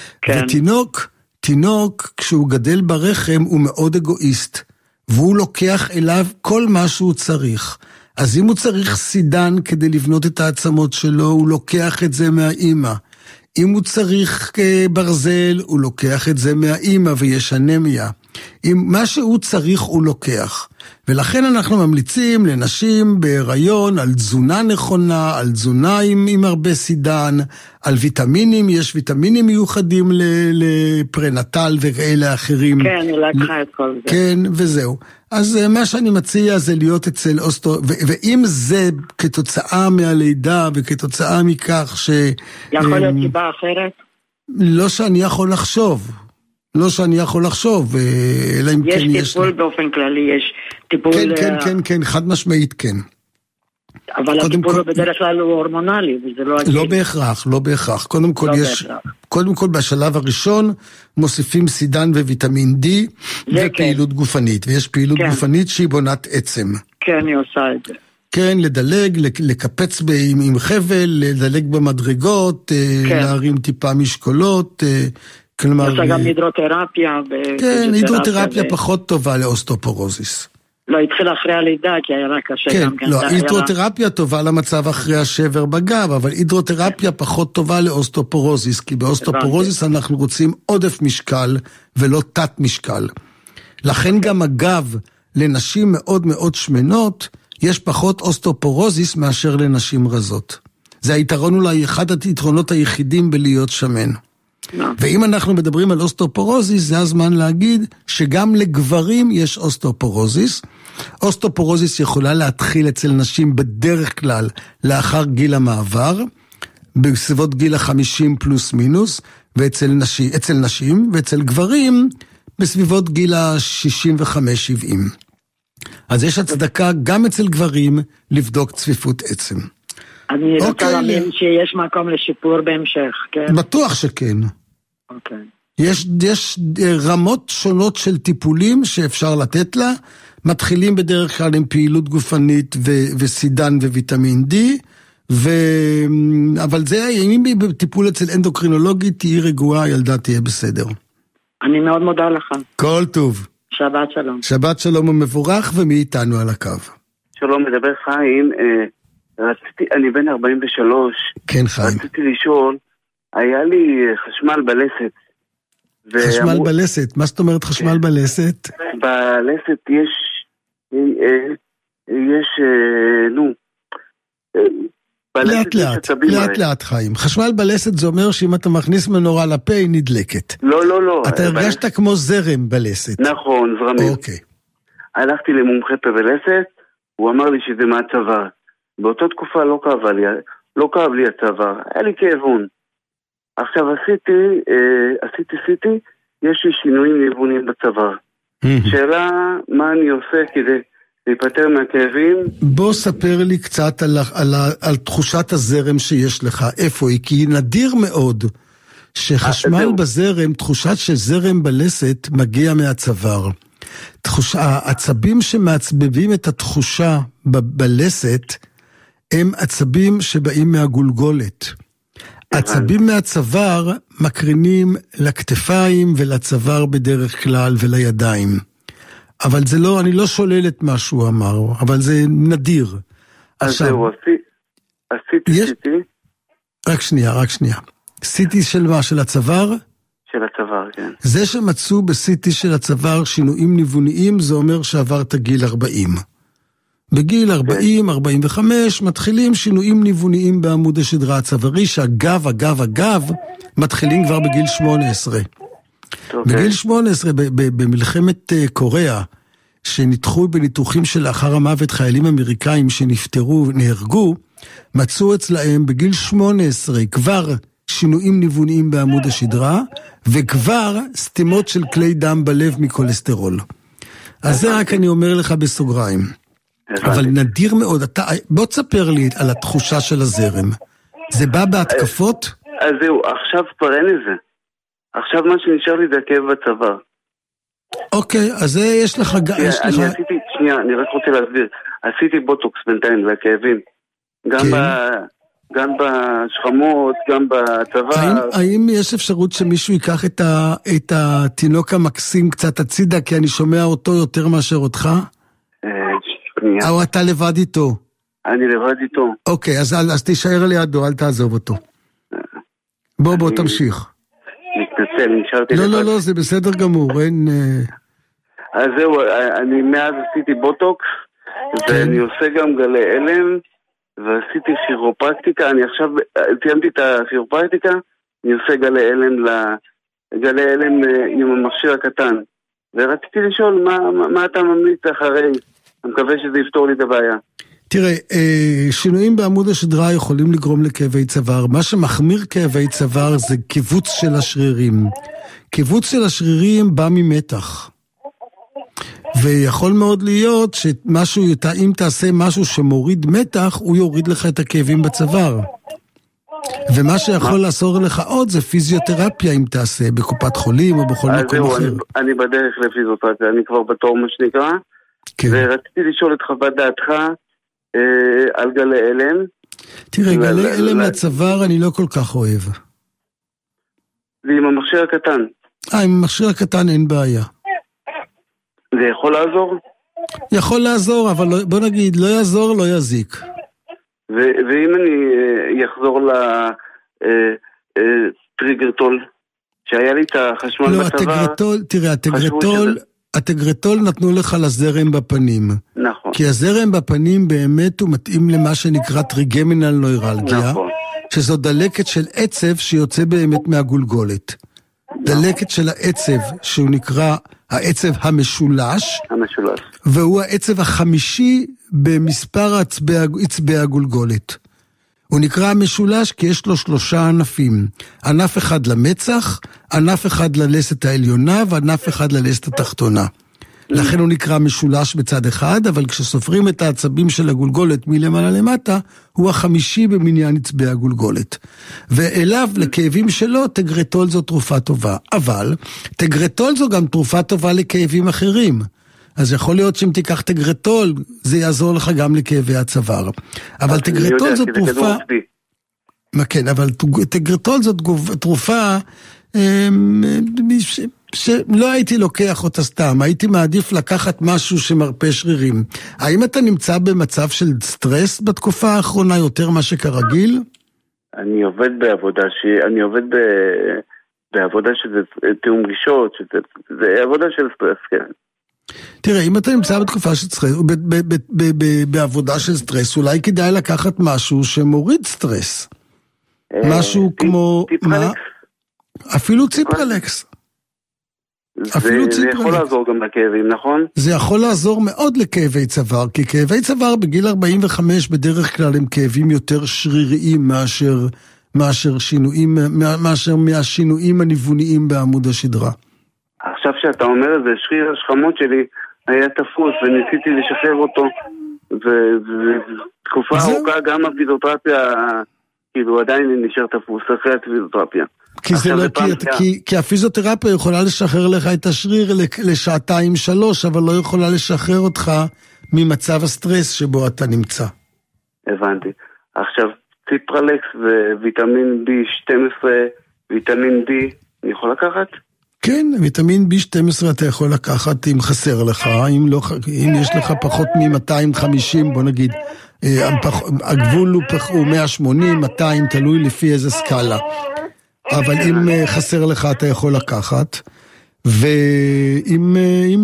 ותינוק כשהוא גדל ברחם הוא מאוד אגואיסט, והוא לוקח אליו כל מה שהוא צריך. אז אם הוא צריך סידן כדי לבנות את העצמות שלו, הוא לוקח את זה מהאימא. אם הוא צריך ברזל, הוא לוקח את זה מהאימא ויש אנמיה. אם מה שהוא צריך הוא לוקח. ולכן אנחנו ממליצים לנשים בהיריון על תזונה נכונה, על תזונה עם הרבה סידן, על ויטמינים, יש ויטמינים מיוחדים לפרנטל וכאלה אחרים. כן, אני לקחה את כל זה. כן, וזהו. אז מה שאני מציע זה להיות אצל ואם זה כתוצאה מהלידה וכתוצאה מכך יכול להיות סיבה אחרת? לא שאני יכול לחשוב. אלא אם כן יש טיפול באופן כללי, יש טיפול... כן, חד משמעית כן. אבל הטיפול בדרך כלל הוא הורמונלי, וזה לא... לא בהכרח. קודם כל בשלב הראשון מוסיפים סידן וויטמין D ופעילות גופנית, ויש פעילות גופנית שהיא בונת עצם. כן, היא עושה את זה. כן, לדלג, לקפץ עם חבל, לדלג במדרגות, להרים טיפה משקולות, עושה גם הידרותרפיה. כן, הידרותרפיה פחות טובה לאוסטאופורוזיס. לא, התחיל אחרי הלידה, כי היה רק קשה. כן, גם לא, הידרותרפיה טובה למצב אחרי השבר בגב, אבל הידרותרפיה פחות טובה לאוסטופורוזיס, כי באוסטופורוזיס אנחנו רוצים עודף משקל ולא תת משקל. לכן גם הגב לנשים מאוד מאוד שמנות, יש פחות אוסטופורוזיס מאשר לנשים רזות. זה היתרון אולי אחד היתרונות היחידים בלהיות שמן. ואם אנחנו מדברים על אוסטופורוזיס, זה הזמן להגיד שגם לגברים יש אוסטופורוזיס. אוסטופורוזיס יכולה להתחיל אצל נשים בדרך כלל לאחר גיל המעבר, בסביבות גיל 50 פלוס מינוס, ואצל נשים, ואצל גברים בסביבות גיל 65-70. אז יש הצדקה גם אצל גברים לבדוק צפיפות עצם. אני רוצה להאמין שיש מקום לשיפור בהמשך, כן? בטוח שכן. אוקיי. יש רמות שונות של טיפולים שאפשר לתת לה, מתחילים בדרך כלל עם פעילות גופנית וסידן וויטמין D, אבל זה, אם היא בטיפול אצל אנדוקרינולוגית, תהי רגועה, ילדה תהיה בסדר. אני מאוד מודה לך. כל טוב. שבת שלום. שבת שלום ומבורך, ומי איתנו על הקו? שלום, מדבר חיים. אני בן 43. כן, חיים. רציתי לשאול, היה לי חשמל בלסת. חשמל בלסת? מה זאת אומרת חשמל בלסת? בלסת לאט חיים. חשמל בלסת זה אומר שאם אתה מכניס מנורה לפה היא נדלקת. לא. אתה הרגשת כמו זרם בלסת. נכון, זרמים. אוקיי. הלכתי למומחה פה בלסת, הוא אמר לי שזה מהצוואר. באותה תקופה לא כאב לי הצוואר, היה לי כאבון. עכשיו עשיתי, יש לי שינויים ניוונים בצוואר. שאלה, מה אני עושה כדי להיפטר מהכאבים? בוא ספר לי קצת על תחושת הזרם שיש לך, איפה היא, כי נדיר מאוד שחשמל בזרם, תחושת של זרם בלסת מגיע מהצוואר. העצבים שמעצבבים את התחושה בלסת, הם עצבים שבאים מהגולגולת. עצבים מהצוואר מקרינים לכתפיים ולצוואר בדרך כלל ולידיים. אבל זה לא, אני לא שולל את מה שהוא אמר, אבל זה נדיר. אז זהו, עשיתי. רק שנייה. סיטי של מה? של הצוואר? של הצוואר, כן. זה שמצאו בסיטי של הצוואר שינויים ניווניים, זה אומר שעברת גיל 40. בגיל 40-45 מתחילים שינויים ניווניים בעמוד השדרה הצווארי, שהגב מתחילים כבר בגיל 18. בגיל 18, במלחמת קוריאה, שניתחו בניתוחים שלאחר המוות חיילים אמריקאים שנפטרו ונהרגו, מצאו אצלהם בגיל 18 כבר שינויים ניווניים בעמוד השדרה, וכבר סתימות של כלי דם בלב מקולסטרול. אז זה רק אני אומר לך בסוגריים. אבל נדיר מאוד, בוא תספר לי על התחושה של הזרם. זה בא בהתקפות? אז זהו, עכשיו כבר אין לזה. עכשיו מה שנשאר לי זה הכאב בצוואר. אוקיי, אז יש לך... שנייה, אני רק רוצה להסביר. עשיתי בוטוקס בינתיים לכאבים. גם בשכמות, גם בצוואר. האם יש אפשרות שמישהו ייקח את התינוק המקסים קצת הצידה, כי אני שומע אותו יותר מאשר אותך? או אתה לבד איתו? אני לבד איתו. אוקיי, אז תישאר לידו, אל תעזוב אותו. בוא, תמשיך. מתנצל, נשארתי לבד. לא, זה בסדר גמור, אין... אז זהו, אני מאז עשיתי בוטוקס, ואני עושה גם גלי אלם, ועשיתי כירופרקטיקה, אני עכשיו סיימתי את הכירופרקטיקה, אני עושה גלי אלם עם המכשיר הקטן. ורציתי לשאול מה אתה ממליץ אחרי, אני מקווה שזה יפתור לי את הבעיה. תראה, שינויים בעמוד השדרה יכולים לגרום לכאבי צוואר. מה שמחמיר כאבי צוואר זה קיבוץ של השרירים. קיבוץ של השרירים בא ממתח. ויכול מאוד להיות אם תעשה משהו שמוריד מתח, הוא יוריד לך את הכאבים בצוואר. ומה שיכול לעזור לך עוד זה פיזיותרפיה אם תעשה בקופת חולים או בכל מקום אחר. אני בדרך לפיזיותרפיה, אני כבר בתור מה שנקרא. ורציתי לשאול את חוות דעתך על גלי אלם. תראה, גלי אלם לצוואר אני לא כל כך אוהב. ועם המכשיר הקטן? עם המכשיר הקטן אין בעיה. זה יכול לעזור? יכול לעזור, אבל בוא נגיד, לא יעזור, לא יזיק. ואם אני יחזור לטריגרטול, שהיה לי את החשמל בצבא... לא, הטגרטול, תראה, הטגרטול נתנו לך לזרם בפנים. נכון. כי הזרם בפנים באמת הוא מתאים למה שנקרא טריגמינל נוירלגיה, נכון. שזו דלקת של עצב שיוצא באמת מהגולגולת. דלקת של העצב, שהוא נקרא העצב המשולש, והוא העצב החמישי במספר עצבי הגולגולת. הוא נקרא המשולש כי יש לו 3 ענפים. ענף אחד למצח, ענף אחד ללסת העליונה, וענף אחד ללסת התחתונה. לכן הוא נקרא משולש בצד אחד, אבל כשסופרים את העצבים של הגולגולת מלמעלה למטה, הוא החמישי במניין עצבי הגולגולת. ואליו, לכאבים שלו, טגרטול זו תרופה טובה. אבל, טגרטול זו גם תרופה טובה לכאבים אחרים. אז יכול להיות שאם תיקח טגרטול, זה יעזור לך גם לכאבי הצוואר. אבל טגרטול זו תרופה... כן, אבל טגרטול זו תרופה שלא הייתי לוקח אותה סתם, הייתי מעדיף לקחת משהו שמרפא שרירים. האם אתה נמצא במצב של סטרס בתקופה האחרונה יותר מה שכרגיל? אני עובד בעבודה שזה תיאום גישות, זה עבודה של סטרס, כן. תראה, אם אתה נמצא בתקופה של סטרס, בעבודה של סטרס, אולי כדאי לקחת משהו שמוריד סטרס. משהו כמו... ציפרלקס? אפילו ציפרלקס. זה יכול לעזור גם לכאבים, נכון? זה יכול לעזור מאוד לכאבי צוואר, כי כאבי צוואר בגיל 45 בדרך כלל הם כאבים יותר שריריים מאשר מהשינויים הניווניים בעמוד השדרה. עכשיו שאתה אומר את זה, שריר השכמות שלי היה תפוס וניסיתי לשחרר אותו, ותקופה ארוכה גם הפיזיותרפיה כאילו עדיין נשאר תפוס אחרי הפיזיותרפיה. כי זה לא, כי הפיזיותרפיה יכולה לשחרר לך את השריר ל2-3, אבל לא יכולה לשחרר אותך ממצב הסטרס שבו אתה נמצא. הבנתי. עכשיו, ציפרלקס וויטמין B12, ויטמין D, אני יכול לקחת? כן, ויטמין B12 אתה יכול לקחת אם חסר לך, אם יש לך פחות מ-250, בוא נגיד, הגבול הוא 180, 200, תלוי לפי איזה סקאלה. אבל אם חסר לך אתה יכול לקחת, ואם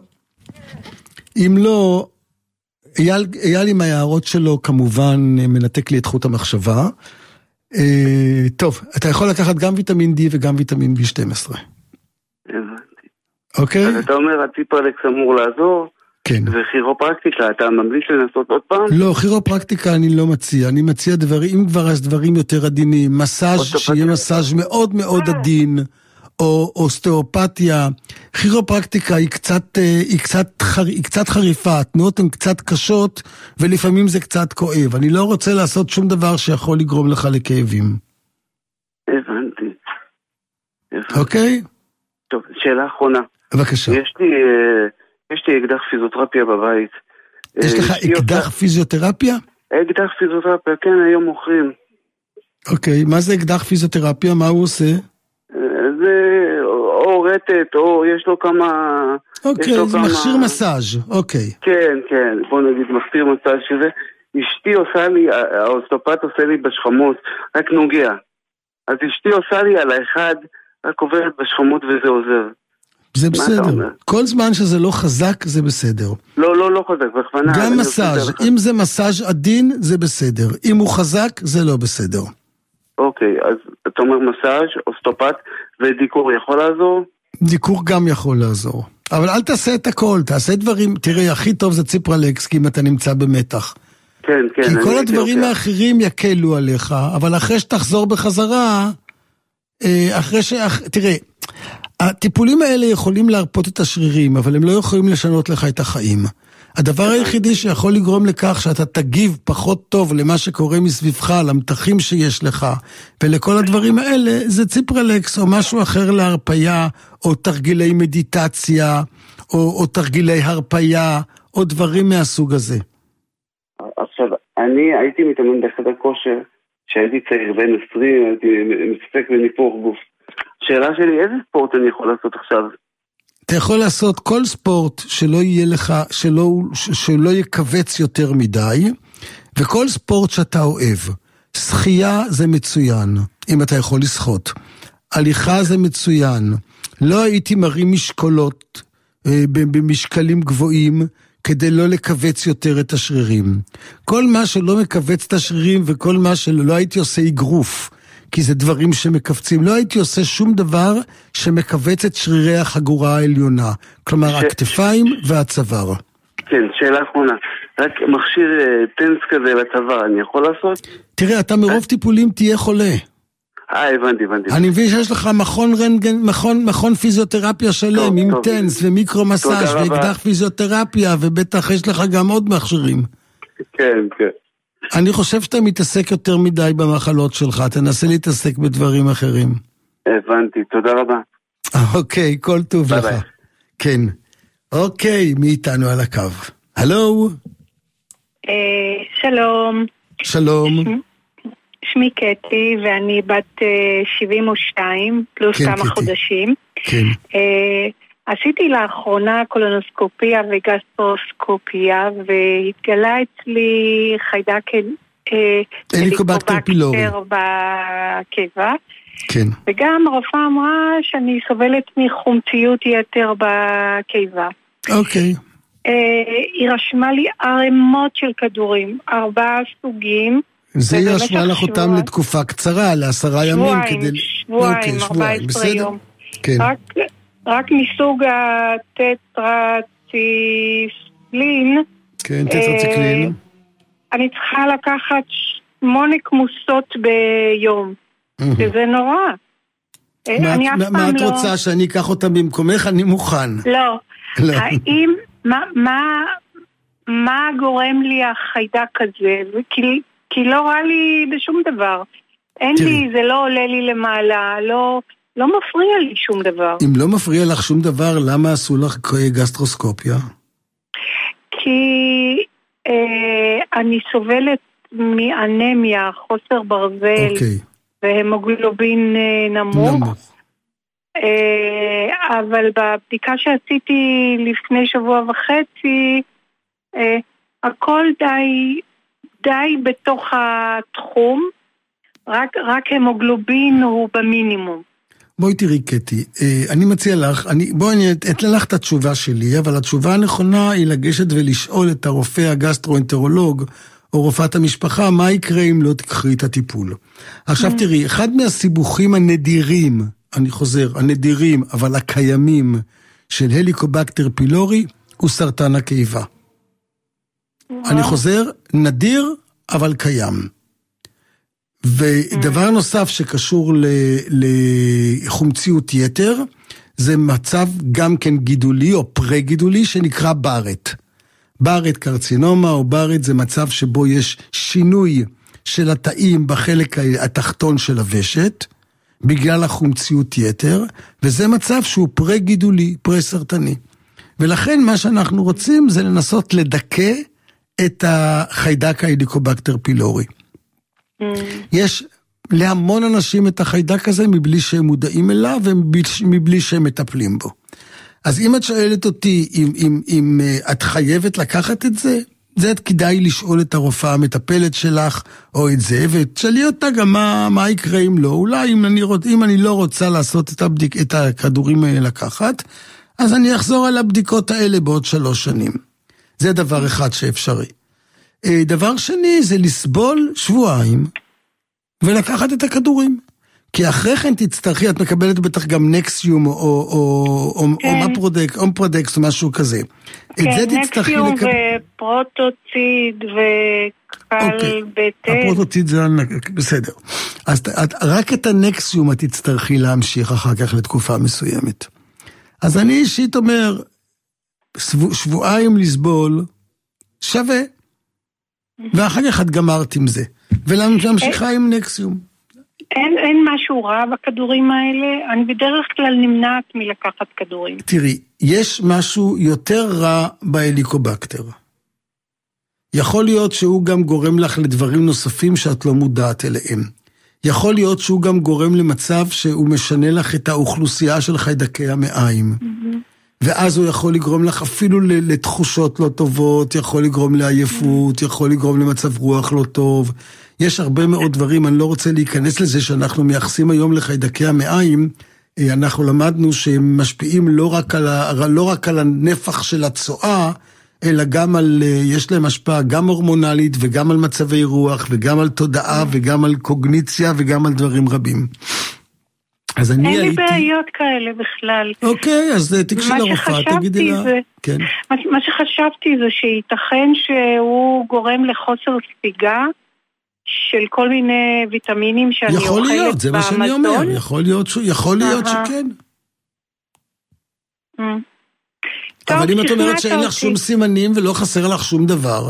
לא, אייל עם ההערות שלו כמובן מנתק לי את חוט המחשבה. טוב, אתה יכול לקחת גם ויטמין D וגם ויטמין B12. הבנתי. אוקיי? אז אתה אומר, הציפרלקס אמור לעזור, כן. וכירופרקטיקה, אתה ממליץ לנסות עוד פעם? לא, כירופרקטיקה אני לא מציע, אני מציע דברים, אם כבר אז דברים יותר עדינים, מסאז' שיהיה מסאז' מאוד מאוד עדין, או אוסטאופתיה. כירופרקטיקה היא קצת חריפה, התנועות הן קצת קשות, ולפעמים זה קצת כואב. אני לא רוצה לעשות שום דבר שיכול לגרום לך לכאבים. הבנתי. אוקיי? טוב, שאלה אחרונה. בבקשה. יש לי אקדח פיזיותרפיה בבית. יש לך אקדח פיזיותרפיה? אקדח פיזיותרפיה, כן, היום מוכרים. אוקיי, מה זה אקדח פיזיותרפיה? מה הוא עושה? זה או רטט, או יש לו כמה... אוקיי, זה מכשיר מסאז', אוקיי. כן, כן, בוא נגיד מכשיר מסאז' שזה. אשתי עושה לי, האוסטופט עושה לי בשכמות, רק נוגע. אז אשתי עושה לי על האחד, רק עוברת בשכמות וזה עוזר. זה בסדר. כל זמן שזה לא חזק, זה בסדר. לא חזק, בכוונה. גם מסאז', אם זה מסאז' עדין, זה בסדר. אם הוא חזק, זה לא בסדר. אוקיי, אז אתה אומר מסאז', אוסטופט, ודיקור יכול לעזור? דיקור גם יכול לעזור. אבל אל תעשה את הכל, תעשה דברים, תראה, הכי טוב זה ציפרלקס, כי אם אתה נמצא במתח. כן, כן. כי כל הדברים האחרים יקלו עליך, אבל אחרי שתחזור בחזרה, תראה, הטיפולים האלה יכולים להרפות את השרירים, אבל הם לא יכולים לשנות לך את החיים. הדבר היחידי שיכול לגרום לכך שאתה תגיב פחות טוב למה שקורה מסביבך, למתחים שיש לך, ולכל הדברים האלה, זה ציפרלקס או משהו אחר להרפיה, או תרגילי מדיטציה, או תרגילי הרפיה, או דברים מהסוג הזה. עכשיו, אני הייתי מתאמן בחדר כושר, שהייתי צעיר בן 20, הייתי מתעסק בניפוח גוף. שאלה שלי, איזה ספורט אני יכול לעשות עכשיו? אתה יכול לעשות כל ספורט שלא יהיה לך, שלא יקבץ יותר מדי, וכל ספורט שאתה אוהב. שחייה זה מצוין, אם אתה יכול לשחות. הליכה זה מצוין. לא הייתי מרים משקולות במשקלים גבוהים, כדי לא לקבץ יותר את השרירים. כל מה שלא מקבץ את השרירים, וכל מה שלא הייתי עושה אגרוף, כי זה דברים שמקבצים. לא הייתי עושה שום דבר שמקבץ את שרירי החגורה העליונה. כלומר, הכתפיים והצוואר. כן, שאלה אחרונה. רק מכשיר טנס כזה לצוואר, אני יכול לעשות? תראה, אתה מרוב טיפולים תהיה חולה. הבנתי. אני מבין שיש לך מכון רנטגן, מכון פיזיותרפיה שלם, עם טנס ומיקרו-מסאז' ואקדח פיזיותרפיה, ובטח יש לך גם עוד מכשירים. כן. אני חושב שאתה מתעסק יותר מדי במחלות שלך, תנסה להתעסק בדברים אחרים. הבנתי, תודה רבה. אוקיי, כל טוב לך. כן. אוקיי, מי איתנו על הקו? הלו? שלום. שלום. שמי קטי, ואני בת 72, פלוס כמה חודשים. כן. עשיתי לאחרונה קולונוסקופיה וגסטרוסקופיה, והתגלה אצלי חיידק הליקובקטר פילורי בקיבה. כן. וגם הרופאה אמרה שאני סובלת מחומציות יתר בקיבה. אוקיי. היא רשמה לי ערימות של כדורים, 4 סוגים. זה היא רשמה לך אותם לתקופה קצרה, ל10 ימים. שבועיים, 14 יום. כן. רק מסוג הטטרציסלין. כן, טטרציקלין. אני צריכה לקחת 8 כמוסות ביום. וזה נורא. מה את רוצה, שאני אקח אותם במקומך? אני מוכן. לא. האם, מה גורם לי החיידק הזה? כי לא רע לי בשום דבר. אין לי, זה לא עולה לי למעלה, לא מפריע לי שום דבר. אם לא מפריע לך שום דבר, למה עשו לך גסטרוסקופיה? כי אני סובלת מאנמיה, חוסר ברזל, והמוגלובין נמוך. אבל בבדיקה שעשיתי לפני שבוע וחצי, הכל די בתוך התחום, רק המוגלובין הוא במינימום. בואי תראי קטי, אני מציע לך, אני אתן לך את התשובה שלי, אבל התשובה הנכונה היא לגשת ולשאול את הרופא הגסטרואנטרולוג, או רופאת המשפחה, מה יקרה אם לא תקחי את הטיפול. עכשיו תראי, אחד מהסיבוכים הנדירים, אני חוזר, הנדירים, אבל הקיימים, של הליקובקטר פילורי, הוא סרטן הקיבה. אני חוזר, נדיר, אבל קיים. ודבר נוסף שקשור לחומציות יתר, זה מצב גם כן גידולי או פרה-גידולי שנקרא בארט. בארט קרצינומה או בארט זה מצב שבו יש שינוי של התאים בחלק התחתון של הוושט, בגלל החומציות יתר, וזה מצב שהוא פרה-גידולי, פרה-סרטני. ולכן מה שאנחנו רוצים זה לנסות לדכא את החיידק ההליקובקטר פילורי. יש להמון אנשים את החיידק הזה מבלי שהם מודעים אליו ומבלי שהם מטפלים בו. אז אם את שואלת אותי אם את חייבת לקחת את זה, זה כדאי לשאול את הרופאה המטפלת שלך או את זה, ותשאלי אותה גם מה יקרה אם לא. אולי אם אני לא רוצה לעשות את הכדורים האלה לקחת, אז אני אחזור על הבדיקות האלה בעוד 3 שנים. זה דבר אחד שאפשרי. דבר שני זה לסבול שבועיים ולקחת את הכדורים. כי אחרי כן תצטרכי, את מקבלת בטח גם נקסיום או אומפרודקס או משהו כזה. כן, נקסיום ופרוטוציד וקל בטן. הפרוטוציד זה בסדר. אז רק את הנקסיום את תצטרכי להמשיך אחר כך לתקופה מסוימת. אז אני אישית אומר, שבועיים לסבול שווה. ואחר כך את גמרת עם זה. ולהמשיכה עם נקסיום. אין משהו רע בכדורים האלה, אני בדרך כלל נמנעת מלקחת כדורים. תראי, יש משהו יותר רע בהליקובקטר. יכול להיות שהוא גם גורם לך לדברים נוספים שאת לא מודעת אליהם. יכול להיות שהוא גם גורם למצב שהוא משנה לך את האוכלוסייה של חיידקי המעיים. ואז הוא יכול לגרום לך אפילו לתחושות לא טובות, יכול לגרום לעייפות, יכול לגרום למצב רוח לא טוב. יש הרבה מאוד דברים, אני לא רוצה להיכנס לזה שאנחנו מייחסים היום לחיידקי המעיים, אנחנו למדנו שהם משפיעים לא רק על הנפח של הצואה, אלא גם על, יש להם השפעה גם הורמונלית וגם על מצבי רוח וגם על תודעה וגם על קוגניציה וגם על דברים רבים. אז אני אין לי הייתי... בעיות כאלה בכלל. אוקיי, אז תקשי לרופאה, תגידי לה. כן. מה שחשבתי זה שייתכן שהוא גורם לחוסר ספיגה של כל מיני ויטמינים שאני אוכלת במזון. יכול להיות, זה מה שאני אומר, יכול להיות שכן. אבל אם את אומרת שאין לך שום סימנים ולא חסר לך שום דבר,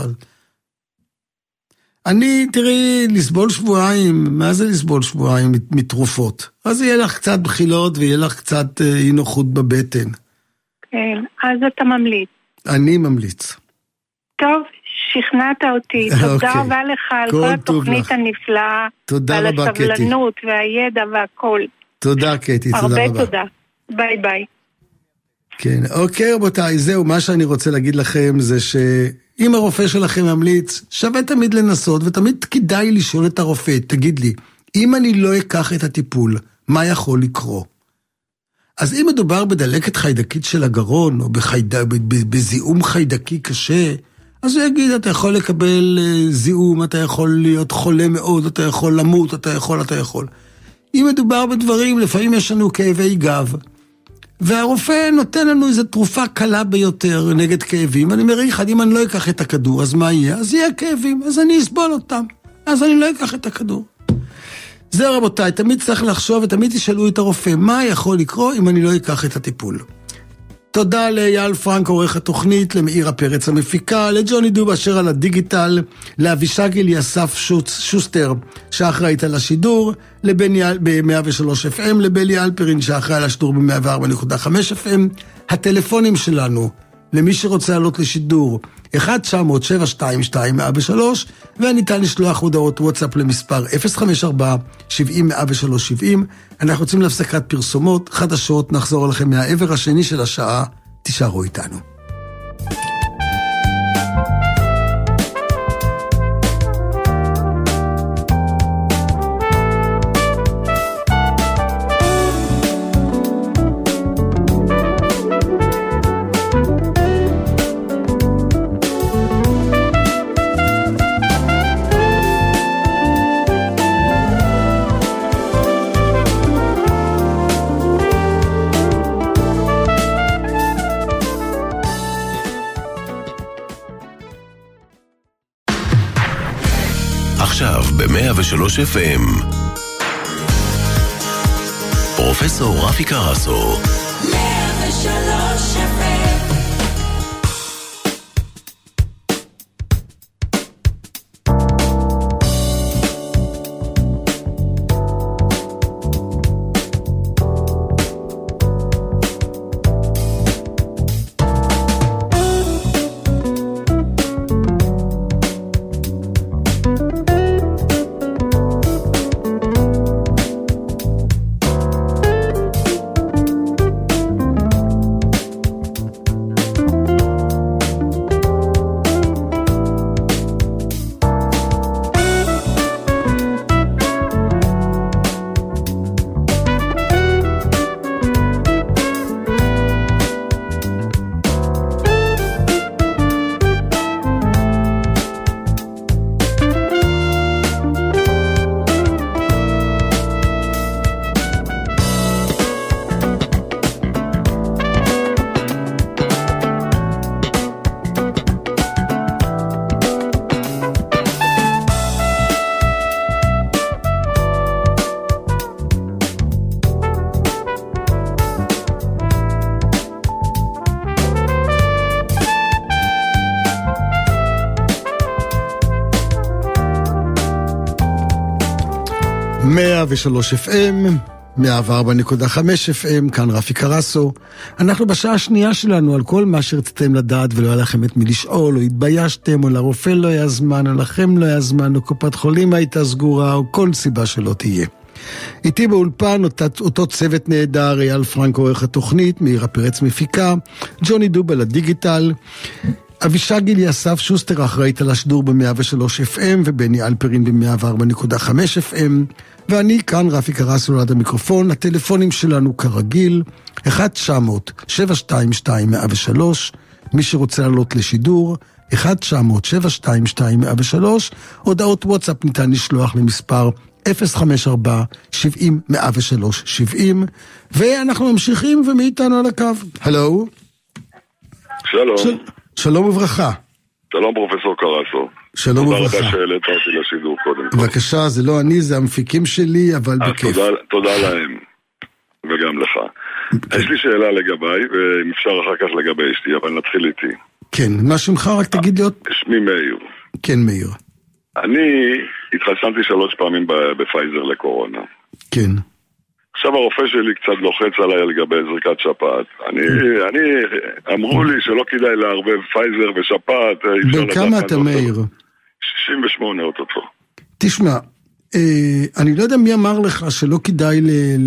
תראי, לסבול שבועיים, מה זה לסבול שבועיים מתרופות? אז יהיה לך קצת בחילות ויהיה לך קצת אי נוחות בבטן. כן, אז אתה ממליץ. אני ממליץ. טוב, שכנעת אותי. תודה רבה לך על כל התוכנית הנפלאה. תודה רבה, קטי. על הסבלנות והידע והכל. תודה, קטי, תודה רבה. הרבה תודה. ביי ביי. כן, אוקיי רבותיי, זהו, מה שאני רוצה להגיד לכם זה שאם הרופא שלכם ממליץ, שווה תמיד לנסות, ותמיד כדאי לשאול את הרופא, תגיד לי, אם אני לא אקח את הטיפול, מה יכול לקרות? אז אם מדובר בדלקת חיידקית של הגרון, או בזיהום חיידקי קשה, אז הוא יגיד, אתה יכול לקבל זיהום, אתה יכול להיות חולה מאוד, אתה יכול למות, אתה יכול. אם מדובר בדברים, לפעמים יש לנו כאבי גב, והרופא נותן לנו איזו תרופה קלה ביותר נגד כאבים, ואני מריח, אם אני לא אקח את הכדור, אז מה יהיה? אז יהיה כאבים, אז אני אסבול אותם, אז אני לא אקח את הכדור. זה רבותיי, תמיד צריך לחשוב ותמיד תשאלו את הרופא, מה יכול לקרות אם אני לא אקח את הטיפול? תודה לאייל פרנק, עורך התוכנית, למאירה פרץ המפיקה, לג'וני דוב אשר על הדיגיטל, לאבישג אליסף שוסטר שאחראית על השידור, לבני ב-103 FM, לבלי אלפרין שאחראי על השידור ב-104.5 FM. הטלפונים שלנו, למי שרוצה לעלות לשידור, 1-900-722-103, וניתן לשלוח הודעות וואטסאפ למספר 054-70-103-70. אנחנו רוצים להפסקת פרסומות, חדשות, נחזור לכם מהעבר השני של השעה, תישארו איתנו. עכשיו ב-103 FM פרופסור רפי קרסו 103 FM. ו3 FM, 104.5 FM, כאן רפי קרסו. אנחנו בשעה השנייה שלנו על כל מה שרציתם לדעת ולא היה לכם את מי לשאול, או התביישתם, או לרופא לא היה זמן, או לכם לא היה זמן, או קופת חולים הייתה סגורה, או כל סיבה שלא תהיה. איתי באולפן אותו צוות נהדר, אייל פרנק עורך התוכנית, מאירה פרץ מפיקה, ג'וני דובל הדיגיטל, אבישג אליאסף שוסטר אחראית על השידור ב-103 FM ובני אלפרין ב-104.5 FM, ואני כאן רפי קרסו ליד המיקרופון. הטלפונים שלנו כרגיל 1-900-722-103, מי שרוצה לעלות לשידור 1-900-722-103, הודעות וואטסאפ ניתן לשלוח למספר 054-70-103-70, ואנחנו ממשיכים ומאיתנו על הקו. הלו. שלום. שלום וברכה. שלום פרופסור קרסו. שלום וברכה. תודה רבה שהעלית אותי לשידור קודם. בבקשה, זה לא אני, זה המפיקים שלי, אבל בכיף. תודה להם, וגם לך. יש לי שאלה לגביי, ואם אפשר אחר כך לגבי אשתי, אבל נתחיל איתי. כן, מה שמך? רק תגיד לי עוד. שמי מאיר. כן, מאיר. אני התחסנתי 3 פעמים בפייזר לקורונה. כן. עכשיו הרופא שלי קצת לוחץ עליי לגבי זריקת שפעת. אמרו לי שלא כדאי לערבב פייזר ושפעת. בן כמה אתה מאיר? 68 אוטוטו. תשמע, אני לא יודע מי אמר לך שלא כדאי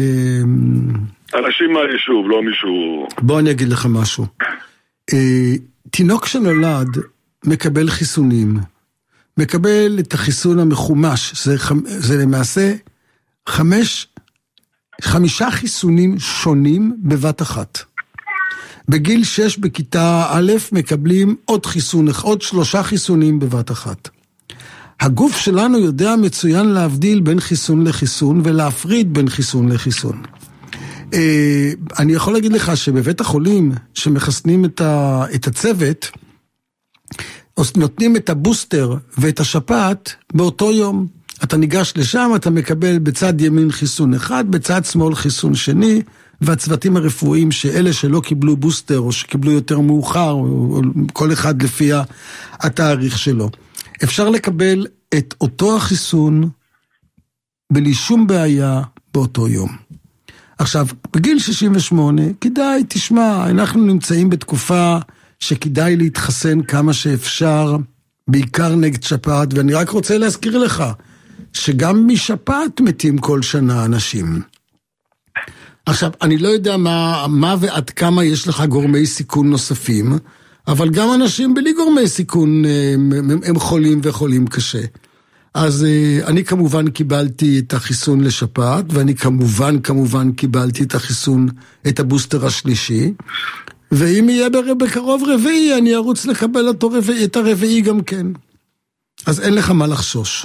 אנשים מהיישוב, לא מישהו... בוא אני אגיד לך משהו. תינוק שנולד מקבל חיסונים. מקבל את החיסון המחומש. זה למעשה 5 חיסונים שונים בבת אחת. בגיל 6 בכיתה א' מקבלים עוד 3 חיסונים בבת אחת. הגוף שלנו יודע מצוין להבדיל בין חיסון לחיסון ולהפריד בין חיסון לחיסון. אני יכול להגיד לך שבבית החולים שמחסנים את הצוות, נותנים את הבוסטר ואת השפעת באותו יום. אתה ניגש לשם, אתה מקבל בצד ימין חיסון אחד, בצד שמאל חיסון שני, והצוותים הרפואיים שאלה שלא קיבלו בוסטר, או שקיבלו יותר מאוחר, או כל אחד לפי התאריך שלו. אפשר לקבל את אותו החיסון, בלי שום בעיה, באותו יום. עכשיו, בגיל 68, כדאי, תשמע, אנחנו נמצאים בתקופה שכדאי להתחסן כמה שאפשר, בעיקר נגד שפעת, ואני רק רוצה להזכיר לך, שגם משפעת מתים כל שנה אנשים. עכשיו, אני לא יודע מה ועד כמה יש לך גורמי סיכון נוספים, אבל גם אנשים בלי גורמי סיכון הם חולים וחולים קשה. אז אני כמובן קיבלתי את החיסון לשפעת, ואני כמובן קיבלתי את החיסון, את הבוסטר השלישי, ואם יהיה בקרוב רביעי, אני ארוץ לקבל את הרביעי גם כן. אז אין לך מה לחשוש.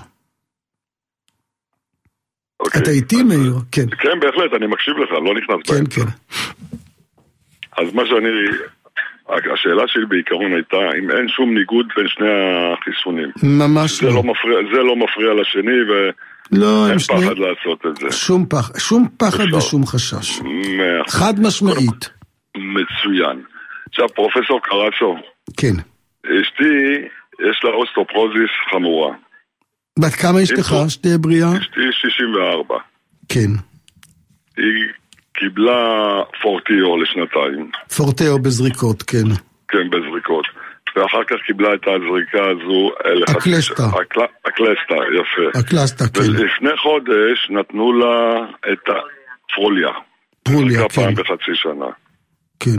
אתה איתי, מאיר? כן. כן, בהחלט, אני מקשיב לך, לא נכנס בהם. כן. אז מה השאלה שלי בעיקרון הייתה, אם אין שום ניגוד בין שני החיסונים. ממש לא. זה לא מפריע לשני, ואין פחד לעשות את זה. שום פחד ושום חשש. חד משמעית. מצוין. עכשיו, פרופסור קרסו. כן. אשתי, יש לה אוסטאופורוזיס חמורה. בת כמה אשתך? שתהיה בריאה? אשתי 64. כן. היא קיבלה פורטיו לשנתיים. פורטיו בזריקות, כן. כן, בזריקות. ואחר כך קיבלה את הזריקה הזו... הקלסטה. הקלסטה, יפה. הקלסטה, כן. ולפני חודש נתנו לה את הפרוליה. פרוליה, כן. פעם בחצי שנה. כן.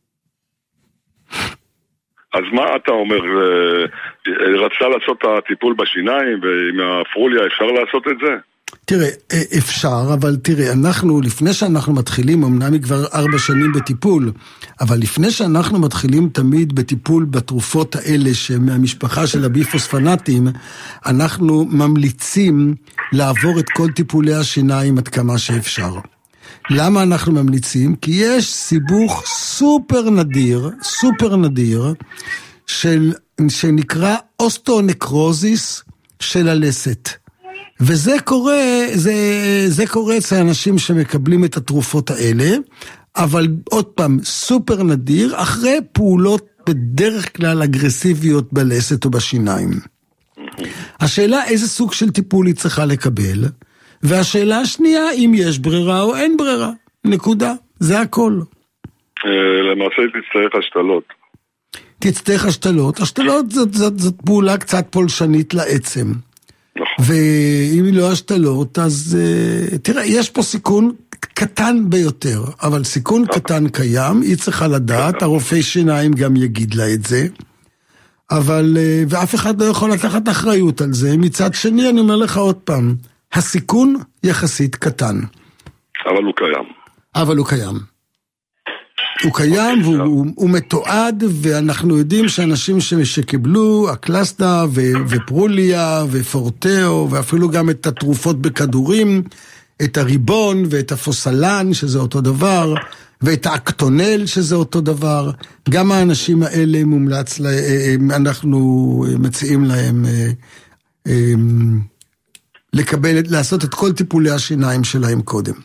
אז מה אתה אומר? רצתה לעשות את הטיפול בשיניים, ועם הפרוליה אפשר לעשות את זה? תראה, אפשר, אבל תראה, אנחנו, לפני שאנחנו מתחילים, אמנם כבר 4 שנים בטיפול, אבל לפני שאנחנו מתחילים תמיד בטיפול בתרופות האלה, שמהמשפחה של הביפוספנטים, אנחנו ממליצים לעבור את כל טיפולי השיניים עד כמה שאפשר. למה אנחנו ממליצים? כי יש סיבוך סופר נדיר, שנקרא אוסטאונקרוזיס של הלסת. וזה קורה אצל אנשים שמקבלים את התרופות האלה, אבל עוד פעם, סופר נדיר, אחרי פעולות בדרך כלל אגרסיביות בלסת או בשיניים. השאלה איזה סוג של טיפול היא צריכה לקבל, והשאלה השנייה, אם יש ברירה או אין ברירה. נקודה. זה הכל. למעשה תצטרך השתלות. השתלות זאת פעולה קצת פולשנית לעצם. נכון. ואם היא לא השתלות, אז תראה, יש פה סיכון קטן ביותר, אבל סיכון קטן קיים, היא צריכה לדעת, הרופא שיניים גם יגיד לה את זה, אבל, ואף אחד לא יכול לקחת אחריות על זה. מצד שני, אני אומר לך עוד פעם, הסיכון יחסית קטן. אבל הוא קיים. אבל הוא קיים. הוא קיים והוא מתועד, ואנחנו יודעים שאנשים שקיבלו הקלסטה ופרוליה ופורטאו, ואפילו גם את התרופות בכדורים, את הריבון ואת הפוסלן, שזה אותו דבר, ואת האקטונל, שזה אותו דבר, גם האנשים האלה מומלץ להם, אנחנו מציעים להם לעשות את כל טיפולי השיניים שלהם קודם.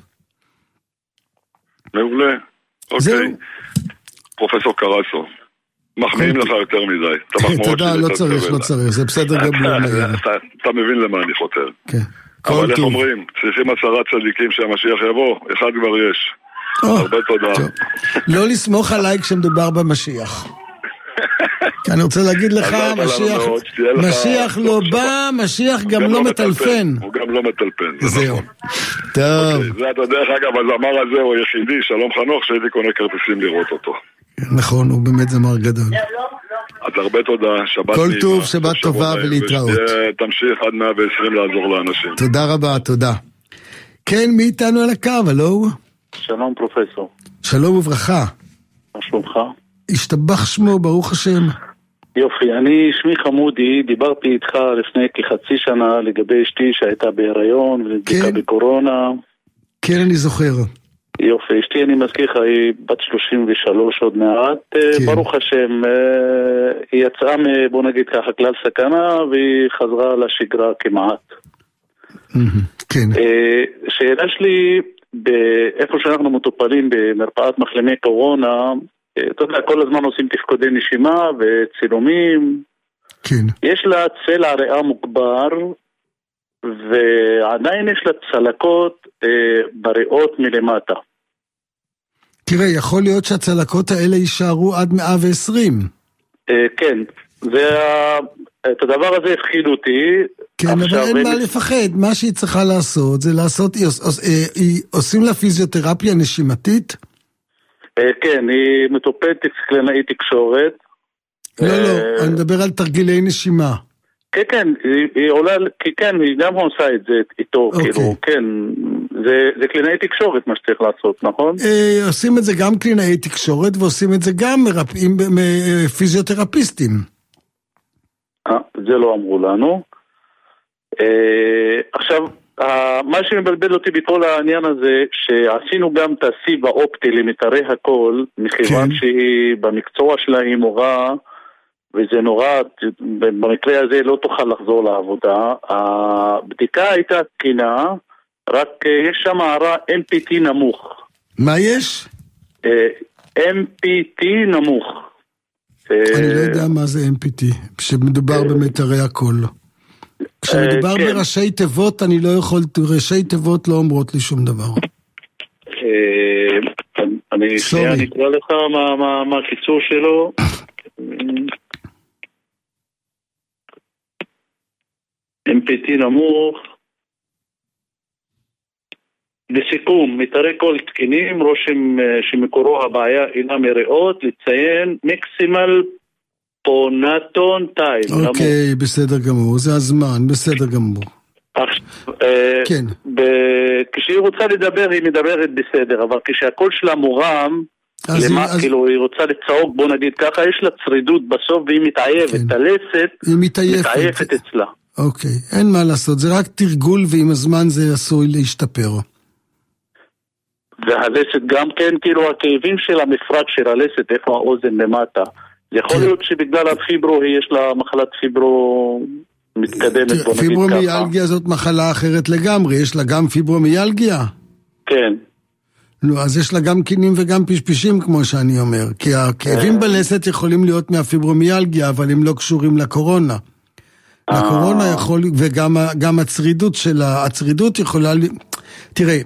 מעולה. אוקיי. פרופסור קרסו, מחמיאים לך יותר מדי. תודה, לא צריך, זה בסדר גמור. אתה מבין למה אני חותר. אבל איך אומרים, צריכים 10 צדיקים שהמשיח יבוא, אחד כבר יש. הרבה תודה. לא לסמוך עליי כשמדובר במשיח. אני רוצה להגיד לך, משיח לא בא, משיח גם לא מטלפן. הוא גם לא מטלפן. זהו. טוב. זה אתה דרך אגב, הזמר הזה הוא יחידי, שלום חנוך, שהייתי קונה כרטיסים לראות אותו. נכון, הוא באמת זמר גדול. אז הרבה תודה, שבת כל טוב, שבת טובה ולהתראות. תמשיך עד 120 לעזור לאנשים. תודה רבה, תודה. כן, מי איתנו על הקו, הלו? שלום פרופסור. שלום וברכה. מה שלומך? השתבח שמו, ברוך השם. יופי, אני שמי חמודי, דיברתי איתך לפני כחצי שנה לגבי אשתי שהייתה בהיריון ובדיקה בקורונה. כן, אני זוכר. יופי, אשתי אני מזכיר לך, היא בת 33 עוד מעט, כן. ברוך השם, היא יצאה בוא נגיד ככה כלל סכנה והיא חזרה לשגרה כמעט. כן. שאלה שלי, איפה שאנחנו מטופלים במרפאת מחלימי קורונה, אתה יודע, כל הזמן עושים תפקודי נשימה וצילומים. כן. יש לה צלע ריאה מוגבר, ועדיין יש לה צלקות בריאות מלמטה. תראה, יכול להיות שהצלקות האלה יישארו עד 120. כן, את הדבר הזה הפחיד אותי. כן, אבל אין מה לפחד, מה שהיא צריכה לעשות זה לעשות, עושים לה פיזיותרפיה נשימתית? כן, היא מטופלת קלינאי תקשורת. לא, אני מדבר על תרגילי נשימה. כן, כן, היא עולה, כן, היא גם עושה את זה איתו, כאילו, כן, זה קלינאי תקשורת מה שצריך לעשות, נכון? עושים את זה גם קלינאי תקשורת, ועושים את זה גם פיזיותרפיסטים. זה לא אמרו לנו. עכשיו, מה שמבלבל אותי בכל העניין הזה, שעשינו גם את הסיב האופטי למתארי הכל, מכיוון שהיא במקצוע שלה היא מורה, וזה נורא, במקרה הזה לא תוכל לחזור לעבודה. הבדיקה הייתה תקינה, רק יש שם הערה MPT נמוך. מה יש? MPT נמוך. אני לא יודע מה זה MPT, שמדובר במתארי הכל. כשמדובר בראשי תיבות, אני לא יכול, ראשי תיבות לא אומרות לי שום דבר. אני אקרא לך מה הקיצור שלו. MPT נמוך. לסיכום, מתארי קול תקינים, רושם שמקורו הבעיה אינה מריאות, לציין מקסימל פונטון טיים. אוקיי, בסדר גמור, זה הזמן, בסדר גמור. כן. כשהיא רוצה לדבר, היא מדברת בסדר, אבל כשהקול שלה מורם, כאילו היא רוצה לצעוק, בוא נגיד ככה, יש לה צרידות בסוף והיא מתעייבת, הלסת מתעייפת אצלה. אוקיי, אין מה לעשות, זה רק תרגול ועם הזמן זה עשוי להשתפר. והלסת גם כן, כאילו הכאבים של המפרק של הלסת, איפה האוזן למטה. זה יכול להיות שבגלל הפיברו, יש לה מחלת פיברו מתקדמת, בוא נגיד ככה. פיברומיאלגיה זאת מחלה אחרת לגמרי, יש לה גם פיברומיאלגיה? כן. לא, אז יש לה גם קינים וגם פשפשים, כמו שאני אומר, כי הכאבים בלסת יכולים להיות מהפיברומיאלגיה, אבל הם לא קשורים לקורונה. לקורונה יכול, וגם הצרידות שלה, הצרידות יכולה, תראה,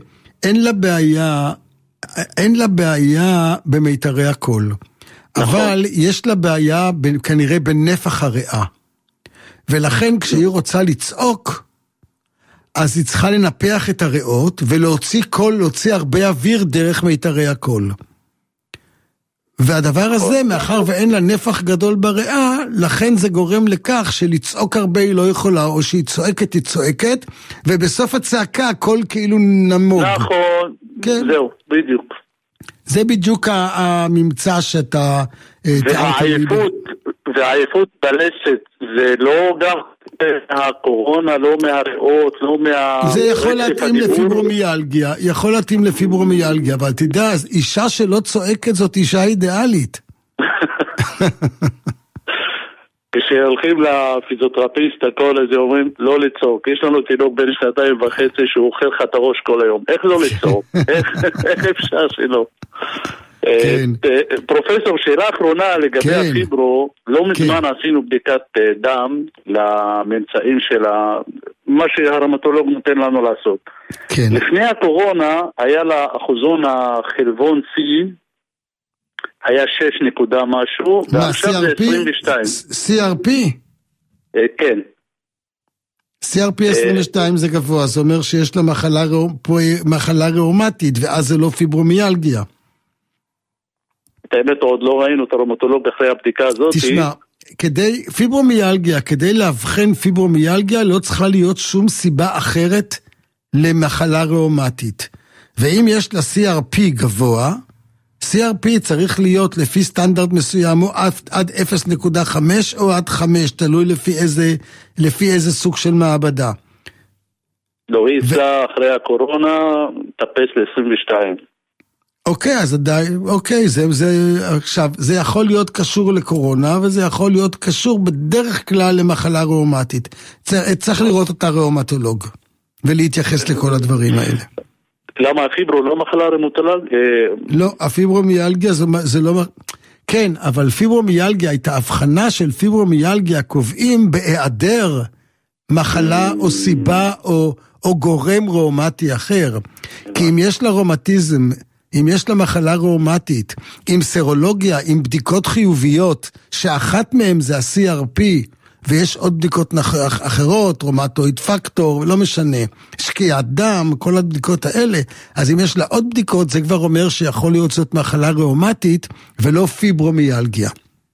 אין לה בעיה במיתרי הקול, אבל יש לה בעיה כנראה בנפח הריאה, ולכן כשהיא רוצה לצעוק, אז היא צריכה לנפח את הריאות, ולהוציא קול, להוציא הרבה אוויר דרך מיתרי הקול. והדבר הזה, מאחר ואין לה נפח גדול בריאה, לכן זה גורם לכך שלצעוק הרבה היא לא יכולה, או שהיא צועקת, היא צועקת, ובסוף הצעקה הכל כאילו נמוג. נכון, כן. זהו, בדיוק. זה בדיוק הממצא שאתה... והעייפות בלסת, זה לא גם הקורונה, לא מהריאות, לא מה... זה יכול להתאים לפיברומיאלגיה, יכול להתאים לפיברומיאלגיה, אבל תדע, אישה שלא צועקת זאת אישה אידיאלית. כשהולכים לפיזיותרפיסט, הכל הזה אומרים, לא לצעוק. יש לנו תינוק בן 2.5 שהוא אוכל לך את הראש כל היום. איך לא לצעוק? איך אפשר שלא? פרופסור, שאלה אחרונה לגבי הפיברו, לא מזמן עשינו בדיקת דם לממצאים של מה שהרמטולוג נותן לנו לעשות. לפני הקורונה היה לה אחוזון החלבון C, היה 6 נקודה משהו, ועכשיו זה 22. CRP? כן. CRP 22 זה גבוה, זה אומר שיש לה מחלה ראומטית, ואז זה לא פיברומיאלגיה. האמת עוד לא ראינו את הרמטולוג אחרי הבדיקה הזאת. תשמע, כדי להבחן פיברומיאלגיה לא צריכה להיות שום סיבה אחרת למחלה ראומטית. ואם יש לה CRP גבוה, CRP צריך להיות לפי סטנדרט מסוים או עד 0.5 או עד 5, תלוי לפי איזה סוג של מעבדה. לא, היא אצלה אחרי הקורונה טפס ל-22. אוקיי, אז אוקיי, עכשיו, זה יכול להיות קשור לקורונה, וזה יכול להיות קשור בדרך כלל למחלה ראומטית. צריך לראות אותה ראומטולוג, ולהתייחס לכל הדברים האלה. למה הפיברו לא מחלה ראומטולוגית? לא, הפיברומיאלגיה זה לא... כן, אבל פיברומיאלגיה, את ההבחנה של פיברומיאלגיה קובעים בהיעדר מחלה או סיבה או גורם ראומטי אחר. כי אם יש לה ראומטיזם, אם יש לה מחלה ראומטית, עם סרולוגיה, עם בדיקות חיוביות, שאחת מהן זה ה-CRP, ויש עוד בדיקות אחרות, רומטואיד פקטור, לא משנה, שקיעת דם, כל הבדיקות האלה, אז אם יש לה עוד בדיקות, זה כבר אומר שיכול להיות זאת מחלה ראומטית, ולא פיברומיאלגיה.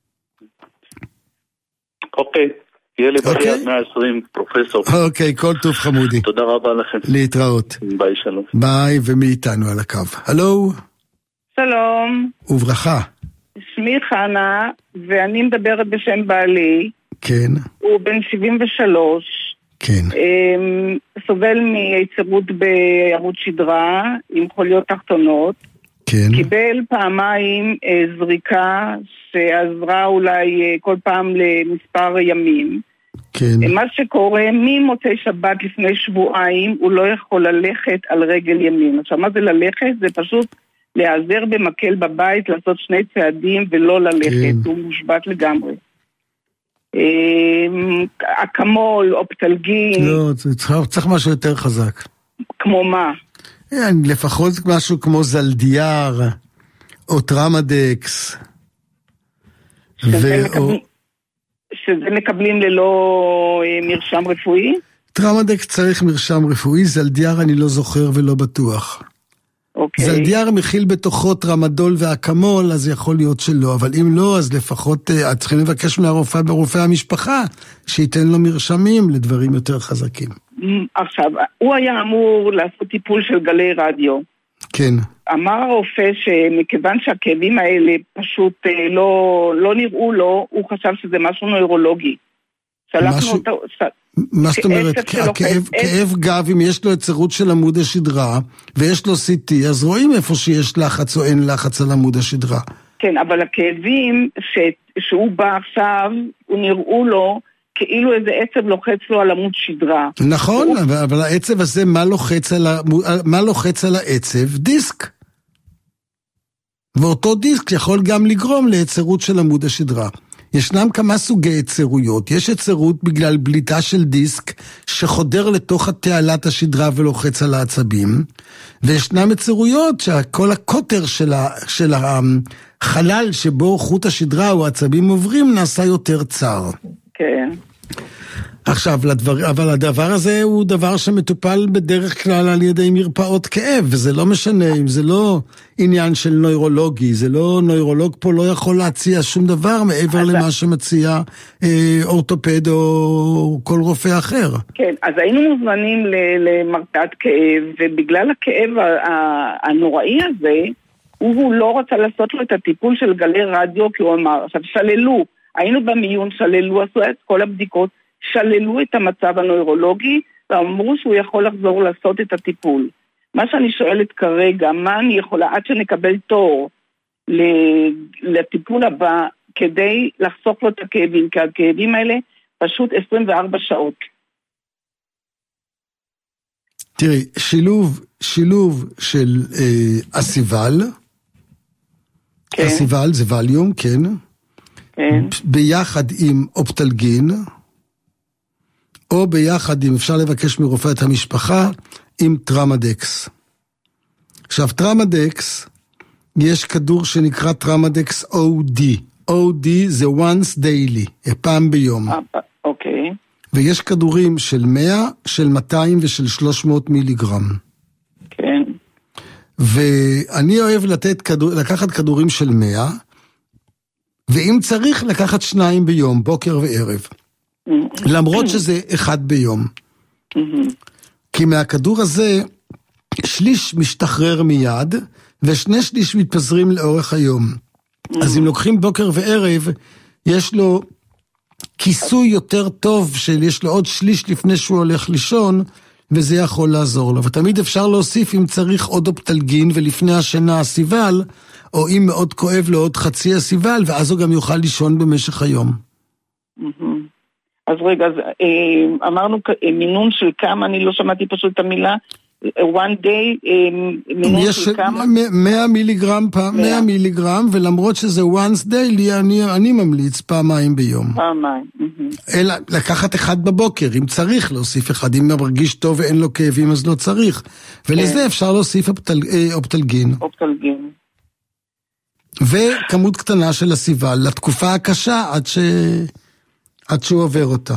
אוקיי. תהיה לי ביד 120, פרופסור. אוקיי, כל טוב חמודי. תודה רבה לכם. להתראות. ביי, שלום. ביי, ומי איתנו על הקו? הלו? שלום. וברכה. שמי חנה, ואני מדברת בשם בעלי. כן. הוא בן 73. כן. סובל מיצירות בעמוד שדרה, עם חוליות תחתונות. כן. קיבל פעמיים זריקה שעזרה אולי כל פעם למספר ימים. כן. מה שקורה, ממוצאי שבת לפני שבועיים, הוא לא יכול ללכת על רגל ימין. עכשיו, מה זה ללכת? זה פשוט להיעזר במקל בבית, לעשות 2 צעדים ולא ללכת. כן. הוא מושבת לגמרי. אקמול, אופטלגין. לא, צריך משהו יותר חזק. כמו מה? לפחות משהו כמו זלדיאר, או טרמדקס. שזה מקבלים ללא מרשם רפואי? טרמדקס צריך מרשם רפואי, זלדיאר אני לא זוכר ולא בטוח. אוקיי. זלדיאר מכיל בתוכו טרמדול ואקמול, אז יכול להיות שלא, אבל אם לא, אז לפחות צריכים לבקש ברופא המשפחה, שייתן לו מרשמים לדברים יותר חזקים. עכשיו, הוא היה אמור לעשות טיפול של גלי רדיו. כן. אמר הרופא שמכיוון שהכאבים האלה פשוט לא נראו לו, הוא חשב שזה משהו נוירולוגי. מה זאת אומרת? כאב גב, אם יש לו יצירות של עמוד השדרה, ויש לו CT, אז רואים איפה שיש לחץ או אין לחץ על עמוד השדרה. כן, אבל הכאבים שהוא בא עכשיו, הוא נראו לו, כאילו איזה עצב לוחץ לו על עמוד שדרה. נכון, אבל העצב הזה, מה לוחץ על העצב? דיסק. ואותו דיסק יכול גם לגרום ליצירות של עמוד השדרה. ישנם כמה סוגי יצירויות. יש יצירות בגלל בליטה של דיסק שחודר לתוך תעלת השדרה ולוחץ על העצבים, וישנם יצירויות שכל הקוטר של החלל שבו חוט השדרה או העצבים עוברים נעשה יותר צר. כן. עכשיו, אבל הדבר הזה הוא דבר שמטופל בדרך כלל על ידי מרפאות כאב, וזה לא משנה אם זה לא עניין של נוירולוגי, זה לא, נוירולוג פה לא יכול להציע שום דבר מעבר למה שמציע אורתופד או כל רופא אחר. כן, אז היינו מוזמנים למרפאת כאב, ובגלל הכאב הנוראי הזה, הוא לא רצה לעשות לו את הטיפול של גלי רדיו, כי הוא אמר, עכשיו שללו, היינו במיון, שללו, עשו את כל הבדיקות, שללו את המצב הנוירולוגי, ואמרו שהוא יכול לחזור לעשות את הטיפול. מה שאני שואלת כרגע, מה אני יכולה, עד שנקבל תור לטיפול הבא, כדי לחסוך לו את הכאבים, כי הכאבים האלה פשוט 24 שעות. תראי, שילוב של אסיבל, כן. אסיבל זה ווליום, כן. כן. ביחד עם אופטלגין, או ביחד, אם אפשר לבקש מרופאת המשפחה, עם טראמדקס. עכשיו, טראמדקס, יש כדור שנקרא טראמדקס OD. OD זה once daily, פעם ביום. אוקיי. ויש כדורים של 100, של 200 ושל 300 מיליגרם. כן. ואני אוהב לקחת כדורים של 100, ואם צריך לקחת 2 ביום, בוקר וערב. למרות שזה 1 ביום. כי מהכדור הזה, שליש משתחרר מיד, ושני שליש מתפזרים לאורך היום. אז אם לוקחים בוקר וערב, יש לו כיסוי יותר טוב, שיש לו עוד שליש לפני שהוא הולך לישון, וזה יכול לעזור לו. ותמיד אפשר להוסיף אם צריך עוד אופטלגין, ולפני השינה אסיבל, או אם מאוד כואב לו עוד חצי אסיבל, ואז הוא גם יוכל לישון במשך היום. אז רגע, אמרנו מינון של כמה, אני לא שמעתי פשוט את המילה, one day, מינון של כמה? 100 מיליגרם, 100 מיליגרם, ולמרות שזה once daily, אני ממליץ פעמיים ביום. פעמיים. אלא לקחת 1 בבוקר, אם צריך להוסיף 1, אם מרגיש טוב ואין לו כאבים, אז לא צריך. ולזה אפשר להוסיף אופטלגין. אופטלגין. וכמות קטנה של אסיבל, לתקופה הקשה עד שהוא עובר אותה.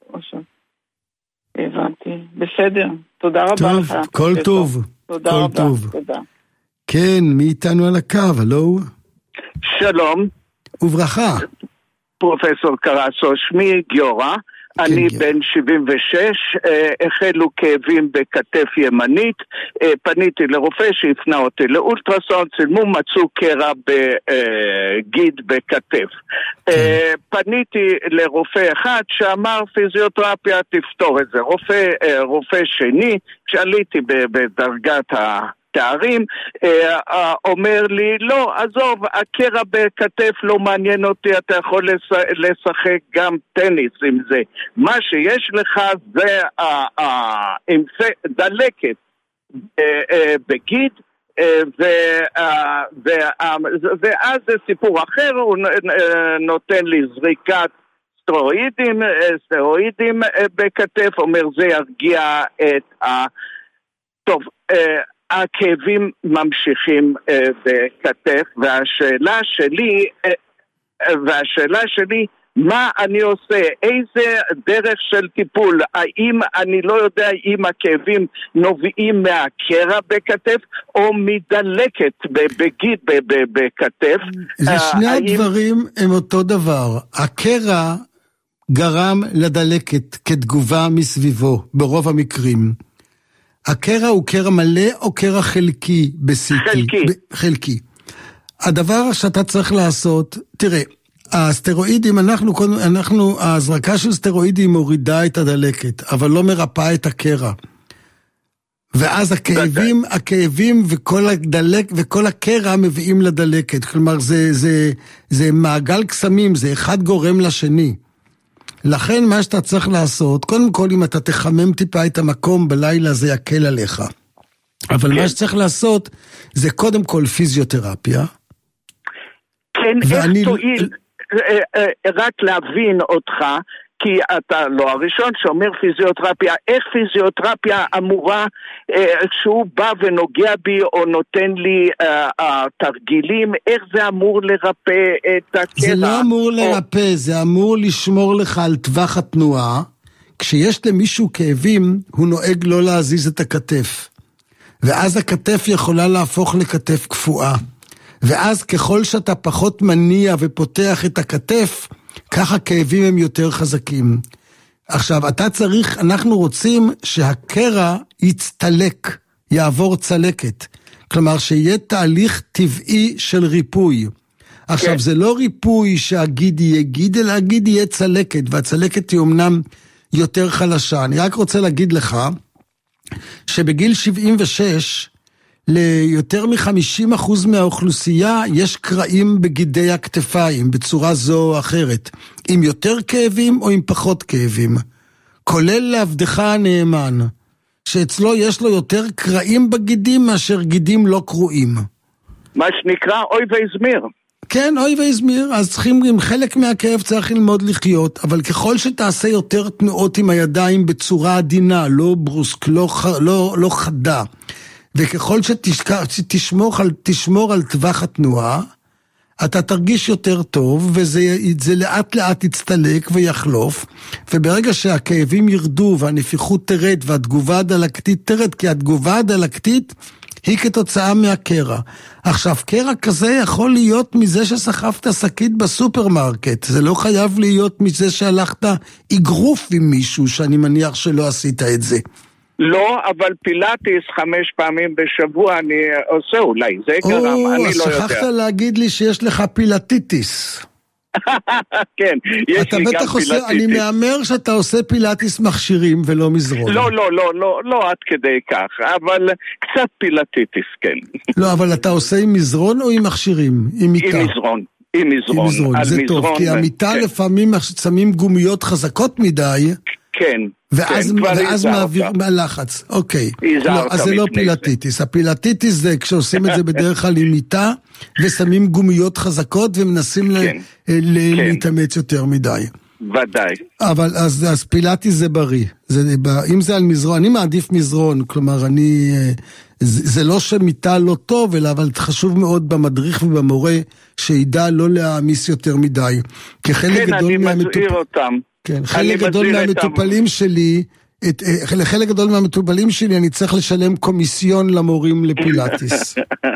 הבנתי, בסדר. תודה רבה לך. כל טוב. תודה רבה. תודה. כן, מי איתנו על הקו, הלו? שלום. וברכה. פרופסור קרסו, שמי גיורא, אני בן 76, החלו כאבים בכתף ימנית, פניתי לרופא שהפנה אותי לאולטרסאונד, צילמו, מצאו קרע בגיד בכתף. פניתי לרופא אחד שאמר פיזיותרפיה תפתור את זה. רופא שני, כשעליתי בדרגת תארים, אומר לי, לא, עזוב, הקרע בכתף לא מעניין אותי, אתה יכול לשחק גם טניס עם זה. מה שיש לך זה דלקת בגיד, ואז זה סיפור אחר, הוא נותן לי זריקת סטרואידים בכתף, אומר זה ירגיע את טוב, הכאבים ממשיכים בכתף, והשאלה שלי, מה אני עושה? איזה דרך של טיפול? האם אני לא יודע אם הכאבים נובעים מהקרע בכתף, או מדלקת בגיד בכתף? זה שני הדברים הם אותו דבר. הקרע גרם לדלקת כתגובה מסביבו, ברוב המקרים. הקרע הוא קרע מלא או קרע חלקי בסיטי? חלקי. הדבר שאתה צריך לעשות, תראה, הסטרואידים, ההזרקה של סטרואידים מורידה את הדלקת, אבל לא מרפאה את הקרע. ואז הכאבים וכל הקרע מביאים לדלקת. כלומר, זה מעגל קסמים, זה אחד גורם לשני. לכן מה שאתה צריך לעשות, קודם כל אם אתה תחמם טיפה את המקום בלילה זה יקל עליך. אבל מה שצריך לעשות זה קודם כל פיזיותרפיה. כן, איך תועיל, רק להבין אותך, כי אתה לא הראשון שאומר פיזיותרפיה, איך פיזיותרפיה אמורה, כשהוא בא ונוגע בי או נותן לי תרגילים, איך זה אמור לרפא את הקרע? זה לא אמור לרפא, זה אמור לשמור לך על טווח התנועה, כשיש למישהו כאבים, הוא נוהג לא להזיז את הכתף. ואז הכתף יכולה להפוך לכתף קפואה. ואז ככל שאתה פחות מניע ופותח את הכתף, ככה כאבים הם יותר חזקים. עכשיו, אנחנו רוצים שהקרע יצטלק, יעבור צלקת. כלומר, שיהיה תהליך טבעי של ריפוי. עכשיו, זה לא ריפוי שהגיד יהיה גיד, אלא הגיד יהיה צלקת, והצלקת היא אמנם יותר חלשה. אני רק רוצה להגיד לך, שבגיל 76, ליותר מ-50% מהאוכלוסייה, יש קרעים בגידי הכתפיים, בצורה זו או אחרת, עם יותר כאבים או עם פחות כאבים. כולל לעבדך הנאמן, שאצלו יש לו יותר קרעים בגידים מאשר גידים לא קרועים. מה שנקרא אוי והזמיר. כן, אוי והזמיר, אז צריכים, עם חלק מהכאב צריך ללמוד לחיות, אבל ככל שתעשה יותר תנועות עם הידיים בצורה עדינה, לא ברוסק, לא חדה, וככל שתשמור על טווח התנועה, אתה תרגיש יותר טוב, וזה לאט לאט יצטלק ויחלוף, וברגע שהכאבים ירדו, והנפיחות תרד, והתגובה הדלקתית תרד, כי התגובה הדלקתית היא כתוצאה מהקרע. עכשיו, קרע כזה יכול להיות מזה שסחפת שקית בסופרמרקט, זה לא חייב להיות מזה שהלכת אגרוף עם מישהו, שאני מניח שלא עשית את זה. לא, אבל פילאטיס 5 פעמים בשבוע אני עושה, אולי זה גרם, אני לא יודע. שכחת להגיד לי שיש לך פילאטיטיס. כן, יש לי גם פילאטיטיס. אני מאמר שאתה עושה פילאטיס מכשירים ולא מזרון. לא עד כדי כך, אבל קצת פילאטיטיס, כן. לא, אבל אתה עושה עם מזרון או עם מכשירים? עם מיטה? עם מזרון. זה טוב, כי המיטה לפעמים שמים גומיות חזקות מדי. כן. ואז מעביר מהלחץ, אוקיי. אז זה לא פילאטיטיס. הפילאטיטיס זה כשעושים את זה בדרך כלל עם מיטה, ושמים גומיות חזקות ומנסים להתאמץ יותר מדי. ודאי. אבל אז פילאטיס זה בריא. אם זה על מזרון, אני מעדיף מזרון, כלומר זה לא שמיטה לא טוב, אבל חשוב מאוד במדריך ובמורה שידע לא להעמיס יותר מדי. כן, אני מזהיר אותם. כן, חלק גדול מהמטופלים שלי, לחלק גדול מהמטופלים שלי אני צריך לשלם קומיסיון למורים לפילאטיס.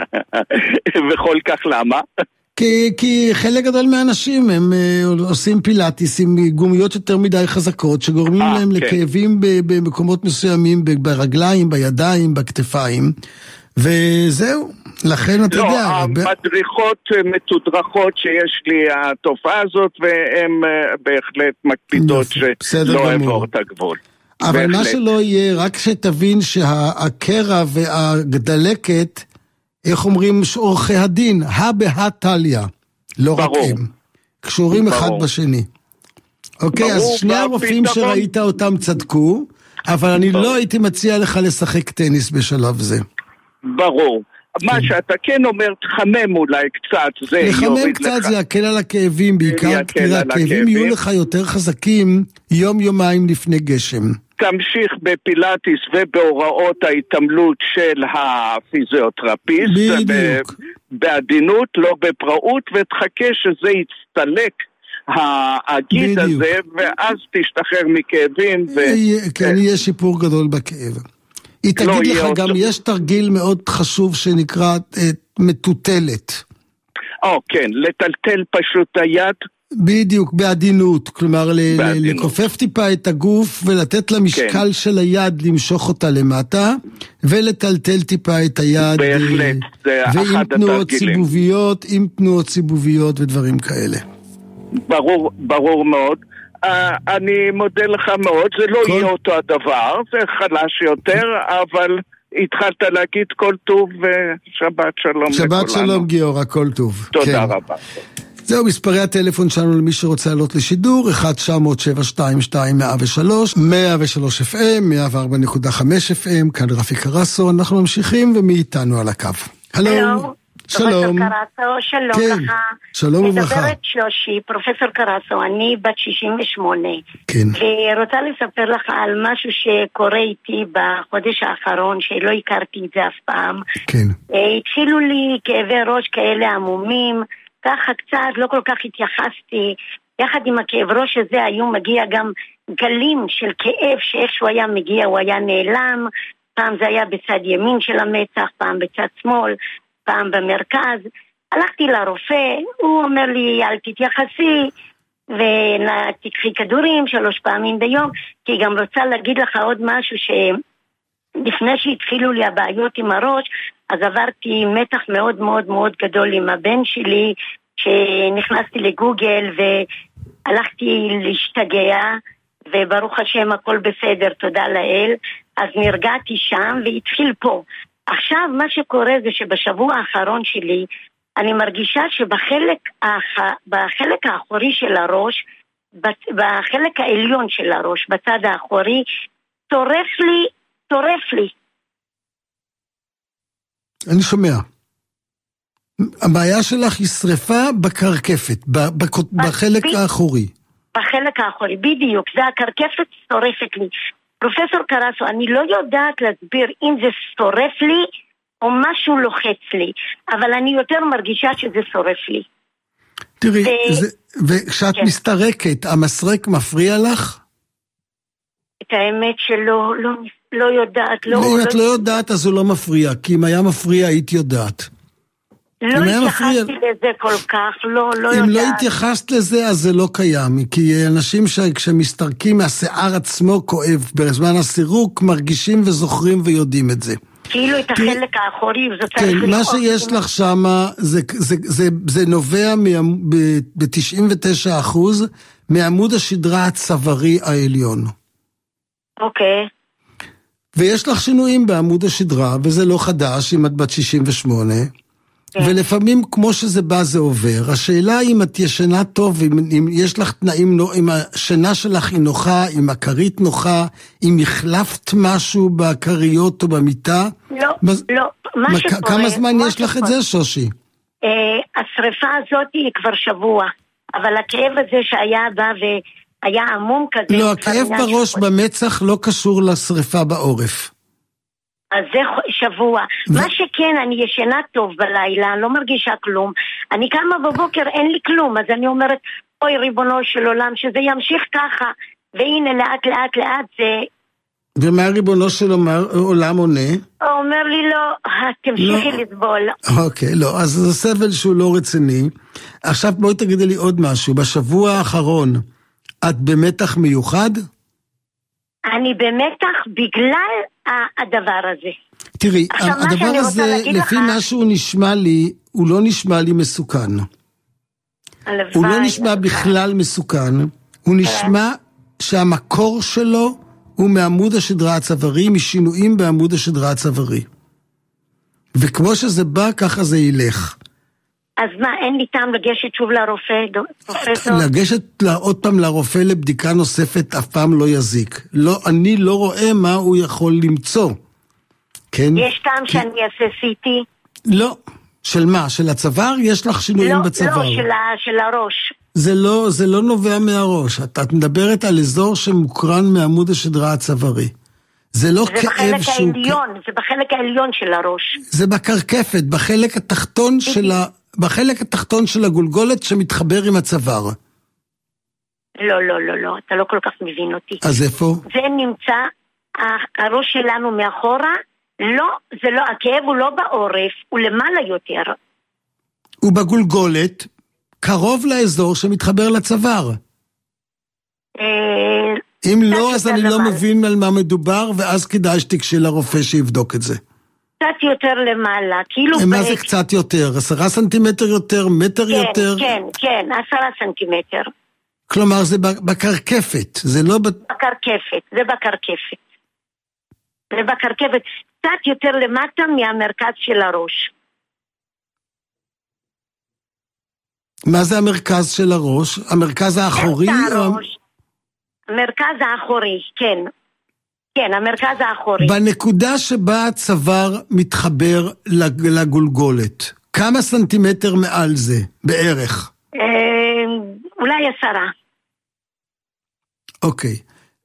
וכל כך למה? כי חלק גדול מהאנשים הם עושים פילאטיס עם גומיות יותר מדי חזקות, שגורמים להם לכאבים במקומות מסוימים, ברגליים, בידיים, בכתפיים, וזהו. לכן אתה יודע... לא, המדריכות מתודרכות שיש לי התופעה הזאת, והן בהחלט מקפידות שלא עבור את הגבול. אבל מה שלא יהיה, רק שתבין שהקרע והדלקת, איך אומרים עורכי הדין, בהטליה, לא רק הם, קשורים אחד בשני. אוקיי, אז שני הרופאים שראית אותם צדקו, אבל אני לא הייתי מציע לך לשחק טניס בשלב זה. ברור. מה שאתה כן אומר, תחמם אולי קצת, זה יוריד לך. לחמם קצת זה יקל על הכאבים, בעיקר תראה, הכאבים יהיו לך יותר חזקים יום-יומיים לפני גשם. תמשיך בפילאטיס ובהוראות ההתעמלות של הפיזיותרפיסט. בדיוק. בעדינות, לא בפראות, ותחכה שזה יצטלק הגיד הזה, ואז תשתחרר מכאבים. כן, יהיה שיפור גדול בכאב. היא תגיד לך גם, יש תרגיל מאוד חשוב שנקרא מטוטלת. כן, לטלטל פשוט היד. בדיוק, בעדינות, כלומר לכופף טיפה את הגוף ולתת לה משקל של היד למשוך אותה למטה, ולטלטל טיפה את היד. בהחלט, זה אחד התרגילים. עם תנועות סיבוביות ודברים כאלה. ברור מאוד. אני מודה לך מאוד, זה לא יהיה אותו הדבר, זה חלש יותר, אבל התחלת להגיד כל טוב ושבת שלום לכולנו. שבת שלום גיאור, הכל טוב. תודה רבה. זהו מספרי הטלפון שלנו למי שרוצה לעלות לשידור, 1-900-722-103, 103 FM, 104.5 FM, כאן רפי קרסו, אנחנו ממשיכים ומאיתנו על הקו. הלו. שלום. שלום לך. שלום וברכה. מדברת שושי, פרופסור קרסו, אני בת 68. כן. ורוצה לספר לך על משהו שקורה איתי בחודש האחרון, שלא הכרתי את זה אף פעם. כן. התחילו לי כאבי ראש כאלה עמומים, ככה קצת, לא כל כך התייחסתי. יחד עם הכאב ראש הזה, היו מגיע גם גלים של כאב שאיכשהו היה מגיע, הוא היה נעלם, פעם זה היה בצד ימין של המצח, פעם בצד שמאל, פעם במרכז. הלכתי לרופא, הוא אומר לי אל תתייחסי ותקחי כדורים 3 פעמים ביום, כי גם רוצה להגיד לך עוד משהו לפני שהתחילו לי הבעיות עם הראש, אז עברתי מתח מאוד מאוד מאוד גדול עם הבן שלי, שנכנסתי לגוגל והלכתי להשתגע, וברוך השם הכל בסדר, תודה לאל. אז נרגעתי שם והתחיל פה. עכשיו מה שקורה זה שבשבוע האחרון שלי, אני מרגישה שבחלק האחורי של הראש, בחלק העליון של הראש, בצד האחורי, טורף לי. אני שומע. הבעיה שלך היא שריפה בקרקפת, בחלק האחורי. בחלק האחורי, בדיוק, זה הקרקפת שורפת לי. פרופסור קרסו, אני לא יודעת להסביר אם זה שורף לי או משהו לוחץ לי, אבל אני יותר מרגישה שזה שורף לי. תראי, וכשאת מסתרקת, המסרק מפריע לך? את האמת שלא, לא יודעת. אם את לא יודעת, אז הוא לא מפריע, כי אם היה מפריע, היית יודעת. לא התייחסתי לזה כל כך, לא יודעת. אם לא התייחסת לזה, אז זה לא קיים, כי אנשים שכשמסתרקים מהשיער עצמו כואב, בזמן הסירוק מרגישים וזוכרים ויודעים את זה. כאילו את החלק האחורי, זה צריך לראות. כן, מה שיש לך שם, זה נובע ב-99% מעמוד השדרה הצווארי העליון. אוקיי. ויש לך שינויים בעמוד השדרה, וזה לא חדש, אם את בת 68, ולפעמים כמו שזה בא זה עובר. השאלה אם את ישנה טוב, אם יש לך תנאים, אם השינה שלך היא נוחה, אם הכרית נוחה, אם החלפת משהו בכריות או במיטה. לא. מה שקורה... כמה זמן יש לך את זה, שושי? השריפה הזאת היא כבר שבוע, אבל הכאב הזה שהיה בא והיה עמום כזה... לא, הכאב בראש במצח לא קשור לשריפה בעורף. אז זה שבוע. מה שכן, אני ישנה טוב בלילה, לא מרגישה כלום. אני קמה בבוקר, אין לי כלום, אז אני אומרת, אוי ריבונו של עולם, שזה ימשיך ככה, והנה לאט זה... ומה ריבונו של עולם עונה? הוא אומר לי, לא, תמשיכי לסבול. אוקיי, לא, אז זה סבל שהוא לא רציני. עכשיו בואי תגידי לי עוד משהו, בשבוע האחרון, את במתח מיוחד? אני במתח בגלל הדבר הזה. תראי, הדבר הזה, לפי מה שהוא נשמע לי, הוא לא נשמע לי מסוכן. הוא לא נשמע בכלל מסוכן, הוא נשמע שהמקור שלו הוא מעמוד השדרה הצווארי, משינויים בעמוד השדרה הצווארי. וכמו שזה בא, ככה זה ילך. אז מה, אין לי טעם לגשת שוב לרופא, פרופסור? לגשת עוד פעם לרופא לבדיקה נוספת אף פעם לא יזיק. לא, אני לא רואה מה הוא יכול למצוא. כן? יש טעם שאני אעשה CT? לא. של מה? של הצוואר? יש לך שינויים בצוואר? לא, של הראש. זה לא נובע מהראש. את מדברת על אזור שמוקרן מעמוד השדרה הצווארי. זה לא כאב שהוא... זה בחלק העליון של הראש. זה בקרקפת, בחלק התחתון של הגולגולת שמתחבר עם הצוואר. לא, אתה לא כל כך מבין אותי. אז איפה? זה נמצא, הראש שלנו מאחורה, לא, זה לא, הכאב הוא לא בעורף, הוא למעלה יותר. הוא בגולגולת, קרוב לאזור שמתחבר לצוואר. אם לא, אז אני לא מבין על מה מדובר, ואז כדאי שתקשי לרופא שיבדוק את זה. קצת יותר למעלה, כאילו... מה זה קצת יותר? 10 סנטימטר יותר? מטר יותר? כן, 10 סנטימטר. כלומר, זה בקרקפת, זה לא... זה בקרקפת, קצת יותר למטה מהמרכז של הראש. מה זה המרכז של הראש? המרכז האחורי? המרכז האחורי, כן. כן, המרכז האחורי. בנקודה שבה הצוואר מתחבר לגולגולת, כמה סנטימטר מעל זה, בערך? אולי 10. אוקיי.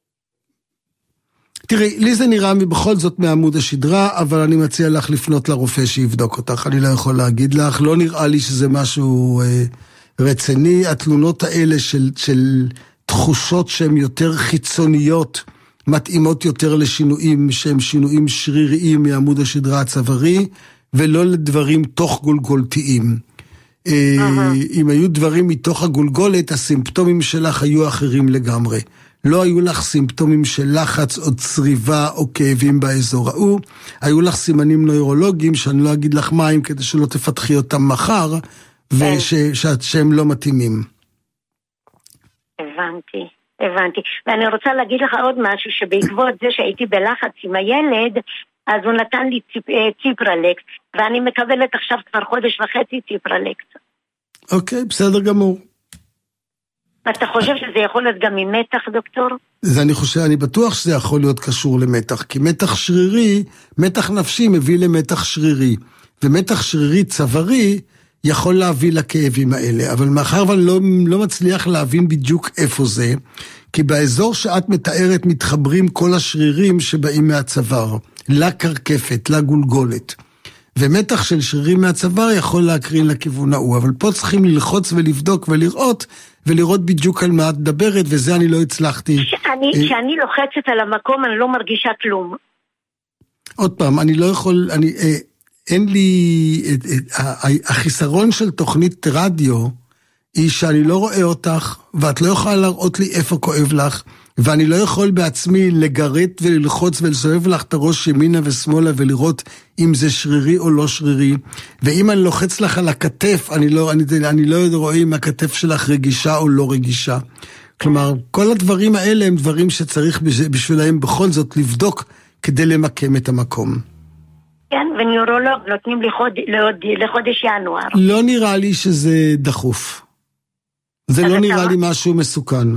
תראי, לי זה נראה בכל זאת מעמוד השדרה, אבל אני מציע לך לפנות לרופא שיבדוק אותך, אני לא יכול להגיד לך, לא נראה לי שזה משהו רציני, התלונות האלה של תחושות שהן יותר חיצוניות, מתאימות יותר לשינויים שהם שינויים שריריים מעמוד השדרה הצווארי, ולא לדברים תוך גולגולתיים. אם היו דברים מתוך הגולגולת, הסימפטומים שלך היו אחרים לגמרי. לא היו לך סימפטומים של לחץ או צריבה או כאבים באזור ההוא, היו לך סימנים נוירולוגיים שאני לא אגיד לך מים כדי שלא תפתחי אותם מחר, ושהם לא מתאימים. הבנתי. ואני רוצה להגיד לך עוד משהו, שבעקבות זה שהייתי בלחץ עם הילד, אז הוא נתן לי ציפרלקס, ואני מקבלת עכשיו כבר חודש וחצי ציפרלקס. אוקיי, בסדר גמור. אתה חושב שזה יכול להיות גם עם מתח, דוקטור? אני בטוח שזה יכול להיות קשור למתח, כי מתח שרירי, מתח נפשי מביא למתח שרירי, ומתח שרירי צווארי יכול להביא לכאבים האלה, אבל מאחר ואני לא מצליח להבין בדיוק איפה זה, כי באזור שאת מתארת מתחברים כל השרירים שבאים מהצוואר, לקרקפת, לגולגולת. ומתח של שרירים מהצוואר יכול להקרין לכיוון ההוא, אבל פה צריכים ללחוץ ולבדוק ולראות בדיוק על מה את מדברת, וזה אני לא הצלחתי. כשאני לוחצת על המקום אני לא מרגישה כלום. עוד פעם, אני לא יכול, אין לי, החיסרון של תוכנית רדיו, היא שאני לא רואה אותך, ואת לא יכולה להראות לי איפה כואב לך, ואני לא יכול בעצמי לגרד וללחוץ ולסובב לך את הראש ימינה ושמאלה ולראות אם זה שרירי או לא שרירי. ואם אני לוחץ לך על הכתף, אני לא רואה אם הכתף שלך רגישה או לא רגישה. כלומר, כל הדברים האלה הם דברים שצריך בשבילהם בכל זאת לבדוק כדי למקם את המקום. כן, וניורולוג נותנים לי לחודש ינואר. לא נראה לי שזה דחוף. זה לא נראה לי משהו מסוכן.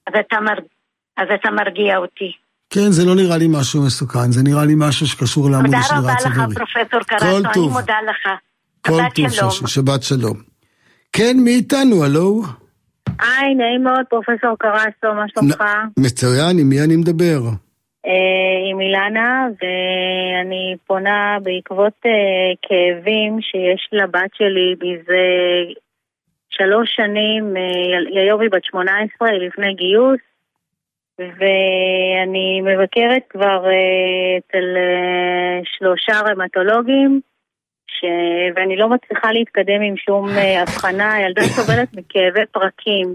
אז אתה מרגיע אותי. כן, זה לא נראה לי משהו מסוכן, זה נראה לי משהו שקשור לעמוד השדרה הצווארי. תודה רבה לך, פרופסור קרסו, אני מודה לך. כל טוב, שבת שלום. כן, מי איתנו, הלו? היי, נעים מאוד, פרופסור קרסו, מה שלומך? מצוין, עם מי אני מדבר? עם אילנה, ואני פונה בעקבות כאבים שיש לבת שלי בזה 3 שנים, היום היא בת 18, לפני גיוס, ואני מבקרת כבר אצל 3 רמטולוגים, ואני לא מצליחה להתקדם עם שום הבחנה. ילדה סובלת מכאבי פרקים,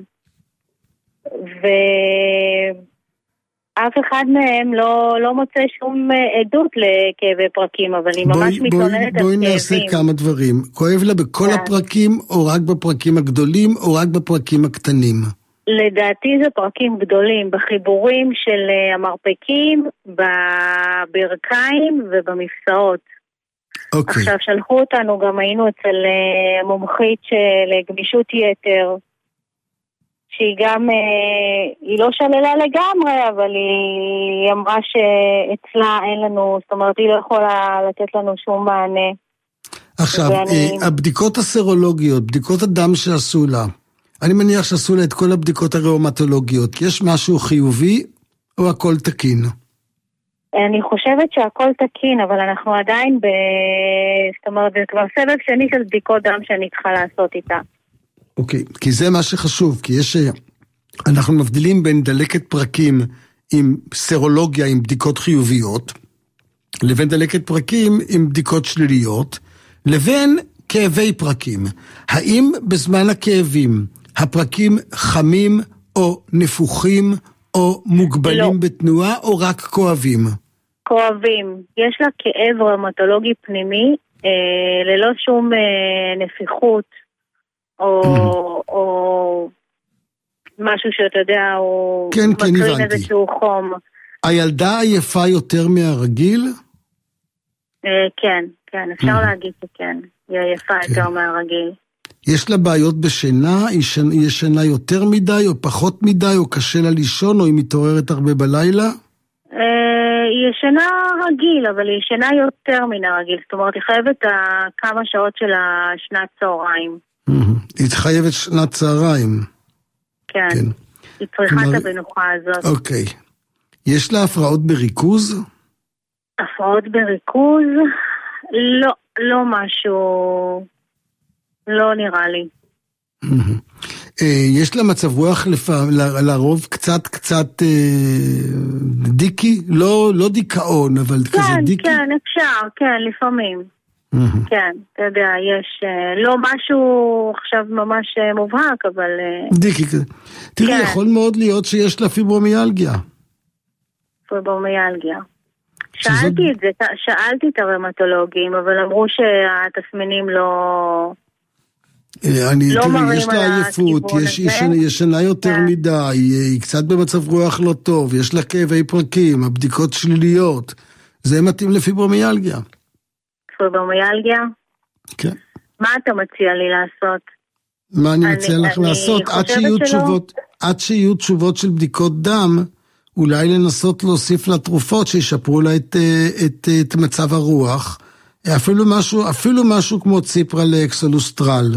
ואף אחד מהם לא מוצא שום עדות לכאבי פרקים, אבל היא ממש מתלוננת על כאבים. בואי נעשה כמה דברים. כואב לה בכל הפרקים, או רק בפרקים הגדולים, או רק בפרקים הקטנים? לדעתי זה פרקים גדולים, בחיבורים של המרפקים, בברכיים ובמפסעות. אוקיי. עכשיו שלחו אותנו, גם היינו אצל מומחית של גמישות יתר, שהיא גם, היא לא שללה לגמרי, אבל היא אמרה שאצלה אין לנו, זאת אומרת, היא לא יכולה לתת לנו שום מענה. עכשיו, הבדיקות הסרולוגיות, בדיקות הדם שעשו לה, אני מניח שעשו לה את כל הבדיקות הראומטולוגיות. יש משהו חיובי או הכל תקין? אני חושבת שהכל תקין, אבל אנחנו עדיין זאת אומרת, זה כבר סבב שני של בדיקות דם שאני צריכה לעשות איתה. אוקיי, כי זה מה שחשוב, כי אנחנו מבדילים בין דלקת פרקים עם סרולוגיה, עם בדיקות חיוביות, לבין דלקת פרקים עם בדיקות שליליות, לבין כאבי פרקים. האם בזמן הכאבים הפרקים חמים או נפוחים או מוגבלים בתנועה או רק כואבים? כואבים. יש לה כאב ראומטולוגי פנימי, ללא שום נפיחות או משהו שאתה יודע, הוא מקרין איזשהו חום. הילדה עייפה יותר מהרגיל? כן, אפשר להגיד שכן. היא עייפה יותר מהרגיל. יש לה בעיות בשינה? היא ישנה יותר מדי או פחות מדי, או קשה לה לישון, או היא מתעוררת הרבה בלילה? היא ישנה רגיל, אבל היא ישנה יותר מן הרגיל. זאת אומרת, היא חייבת כמה שעות של שנת צהריים. היא חייבת שנת צהריים? כן. היא צריכה את המנוחה הזאת. אוקיי. יש לה הפרעות בריכוז? הפרעות בריכוז? לא משהו... לא נראה לי. יש לה מצב רוח לרוב קצת דיקי, לא דיכאון, אבל כזה דיקי. כן, אפשר, כן, לפעמים. כן, אתה יודע, יש לא משהו עכשיו ממש מובהק, אבל... דיקי כזה. תראי, יכול מאוד להיות שיש לה פיברומיאלגיה. פיברומיאלגיה. שאלתי את הרמטולוגים, אבל אמרו שהתסמינים לא... תראי, יש לה עייפות, ישנה יותר מדי, היא קצת במצב רוח לא טוב, יש לה כאבי פרקים, הבדיקות שליליות, זה מתאים לפיברומיאלגיה. פיברומיאלגיה? כן. מה אתה מציע לי לעשות? מה אני מציע לך לעשות? עד שיהיו תשובות של בדיקות דם, אולי לנסות להוסיף לה תרופות שישפרו לה את מצב הרוח, אפילו משהו כמו ציפרלקס או לוסטרל.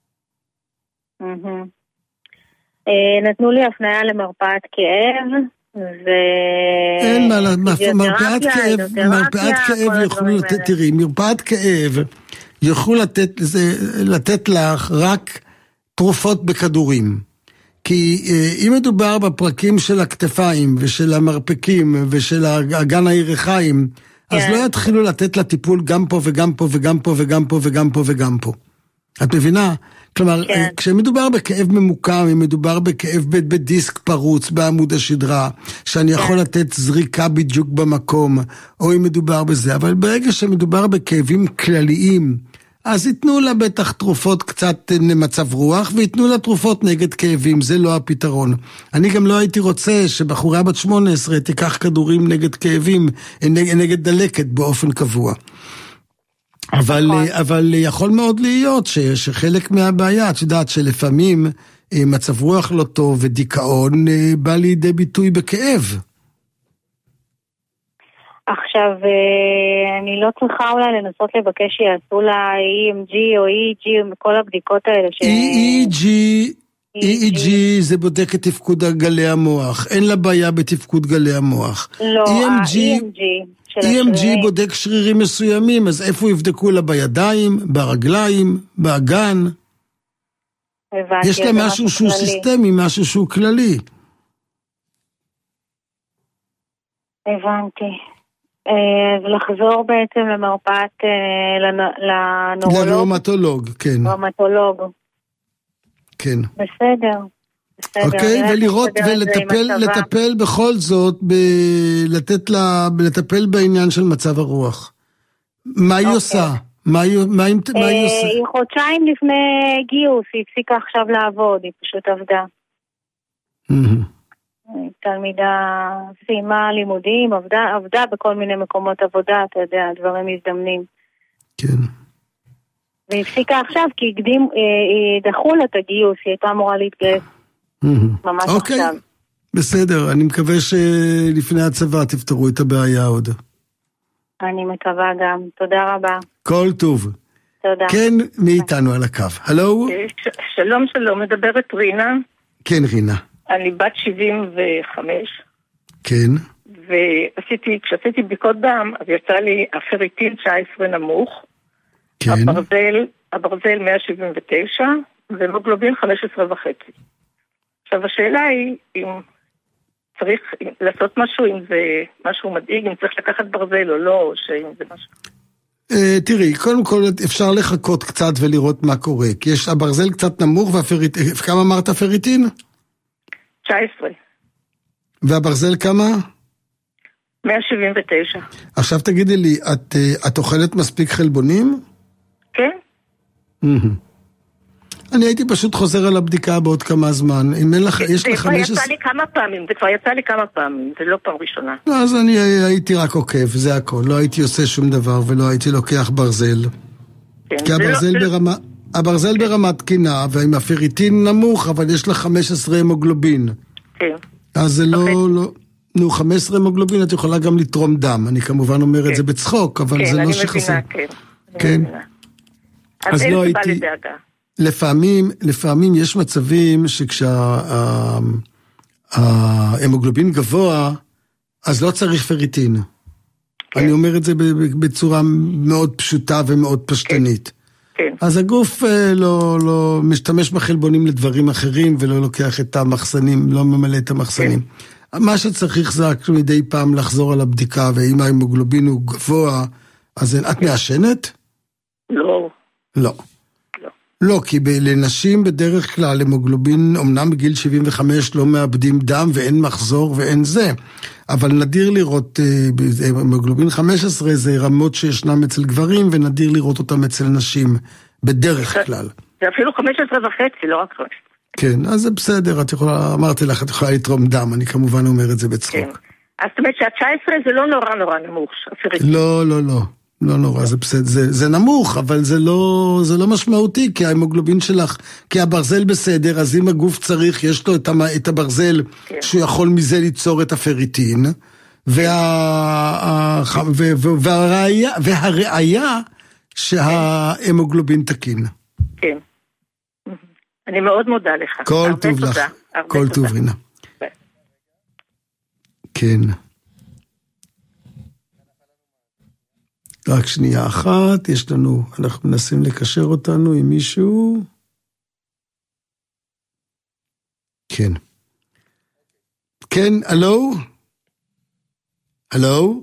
נתנו לי הפניה למרפאת כאב, אין מה, מרפאת כאב יוכלו לתת, תראי, מרפאת כאב יוכלו לתת לך רק תרופות בכדורים. כי אם מדובר בפרקים של הכתפיים ושל המרפקים ושל אגן הירכיים, אז לא יתחילו לתת לה טיפול גם פה וגם פה וגם פה וגם פה וגם פה וגם פה. את מבינה? כלומר, כשמדובר בכאב ממוקם, אם מדובר בכאב בדיסק פרוץ בעמוד השדרה, שאני יכול לתת זריקה בדיוק במקום, או אם מדובר בזה, אבל ברגע שמדובר בכאבים כלליים, אז ייתנו לה בטח תרופות קצת למצב רוח, ויתנו לה תרופות נגד כאבים, זה לא הפתרון. אני גם לא הייתי רוצה שבחורה בת 18 תיקח כדורים נגד כאבים, נגד דלקת באופן קבוע. אבל יכול מאוד להיות שחלק מהבעיה, את יודעת שלפעמים מצב רוח לא טוב ודיכאון בא לידי ביטוי בכאב. עכשיו, אני לא צריכה אולי לנסות לבקש שיעשו לה EMG או EEG וכל הבדיקות האלה EEG זה בודק את תפקוד גלי המוח, אין לה בעיה בתפקוד גלי המוח. לא, EMG בודק שרירים מסוימים, אז איפה יבדקו לה? בידיים, ברגליים, באגן? יש לה משהו שהוא סיסטמי, משהו שהוא כללי. הבנתי. ולחזור בעצם למרפאת, לנורולוג? לראומטולוג, כן. ראומטולוג. כן. בסדר. אוקיי, ולראות ולטפל בכל זאת, לטפל בעניין של מצב הרוח. מה היא עושה? מה היא עושה? היא חודשיים לפני גיוס, היא הפסיקה עכשיו לעבוד, היא פשוט עבדה. תלמידה סיימה לימודים, עבדה בכל מיני מקומות עבודה, אתה יודע, דברים מזדמנים. כן. והיא הפסיקה עכשיו, כי דחו לה את הגיוס, היא הייתה אמורה להתגייס. ממש עכשיו. בסדר, אני מקווה שלפני הצבא תפתרו את הבעיה עוד. אני מקווה גם, תודה רבה. כל טוב. תודה. כן, מי איתנו על הקו? הלו? שלום, שלום, מדברת רינה. כן, רינה. אני בת 75. כן. כשעשיתי בדיקות דם, אז יצא לי הפריטין 19 נמוך. כן. הברזל 179, והמוגלובין 15.5. עכשיו השאלה היא, אם צריך לעשות משהו, אם זה משהו מדאיג, אם צריך לקחת ברזל או לא, או שאם זה משהו... תראי, קודם כל אפשר לחכות קצת ולראות מה קורה, כי יש הברזל קצת נמוך, כמה אמרת הפריטין? 19. והברזל כמה? 179. עכשיו תגידי לי, את אוכלת מספיק חלבונים? כן. אני הייתי פשוט חוזר על הבדיקה בעוד כמה זמן. זה כבר יצא לי כמה פעמים, זה לא פעם ראשונה. אז אני הייתי רק עוקב, זה הכל. לא הייתי עושה שום דבר ולא הייתי לוקח ברזל. כי הברזל ברמת תקינה, ועם הפריטין נמוך, אבל יש לה 15 המוגלובין. כן. אז זה לא... 15 המוגלובין, את יכולה גם לתרום דם. אני כמובן אומר את זה בצחוק, אבל זה לא שחסר. כן. אז לא הייתי... לפעמים יש מצבים שכשההמוגלובין גבוה, אז לא צריך פריטין. אני אומר את זה בצורה מאוד פשוטה ומאוד פשטנית. כן. אז הגוף לא משתמש בחלבונים לדברים אחרים, ולא לוקח את המחסנים, לא ממלא את המחסנים. כן. מה שצריך זה רק מדי פעם לחזור על הבדיקה, ואם ההמוגלובין הוא גבוה, אז את מעשנת? לא. לא. לא, כי לנשים בדרך כלל המוגלובין, אמנם בגיל 75 לא מאבדים דם ואין מחזור ואין זה, אבל נדיר לראות, המוגלובין 15 זה רמות שישנם אצל גברים, ונדיר לראות אותם אצל נשים, בדרך כלל. זה אפילו 15 וחצי, לא רק 15. כן, אז זה בסדר, אמרתי לך, את יכולה לתרום דם, אני כמובן אומר את זה בצחוק. כן. אז זאת אומרת שה-19 זה לא נורא נמוך. לא. לא נורא, זה בסדר, זה נמוך, אבל זה לא משמעותי, כי ההמוגלובין שלך, כי הברזל בסדר, אז אם הגוף צריך, יש לו את הברזל, שהוא יכול מזה ליצור את הפריטין, והראיה שההמוגלובין תקין. כן. אני מאוד מודה לך. כל טוב לך. כל טוב רינה. כן. רק שנייה אחת, אנחנו מנסים לקשר אותנו עם מישהו. כן. כן, הלו? הלו?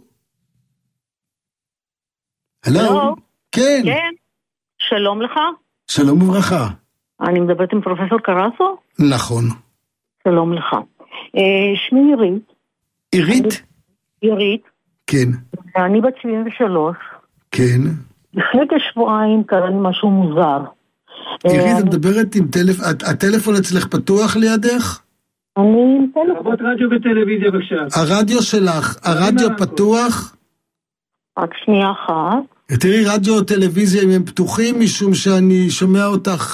הלו? כן. כן. שלום לך. שלום וברכה. אני מדברת עם פרופסור קרסו? נכון. שלום לך. שמי עירית. עירית? עירית. כן. אני בת 73. כן. לפני כשבועיים קרה לי משהו מוזר. עירית, את מדברת עם טלפון, הטלפון אצלך פתוח לידך? אני עם טלפון. לרבות רדיו וטלוויזיה בבקשה. הרדיו שלך, הרדיו פתוח? רק שנייה אחת. תראי, רדיו או טלוויזיה אם הם פתוחים, משום שאני שומע אותך.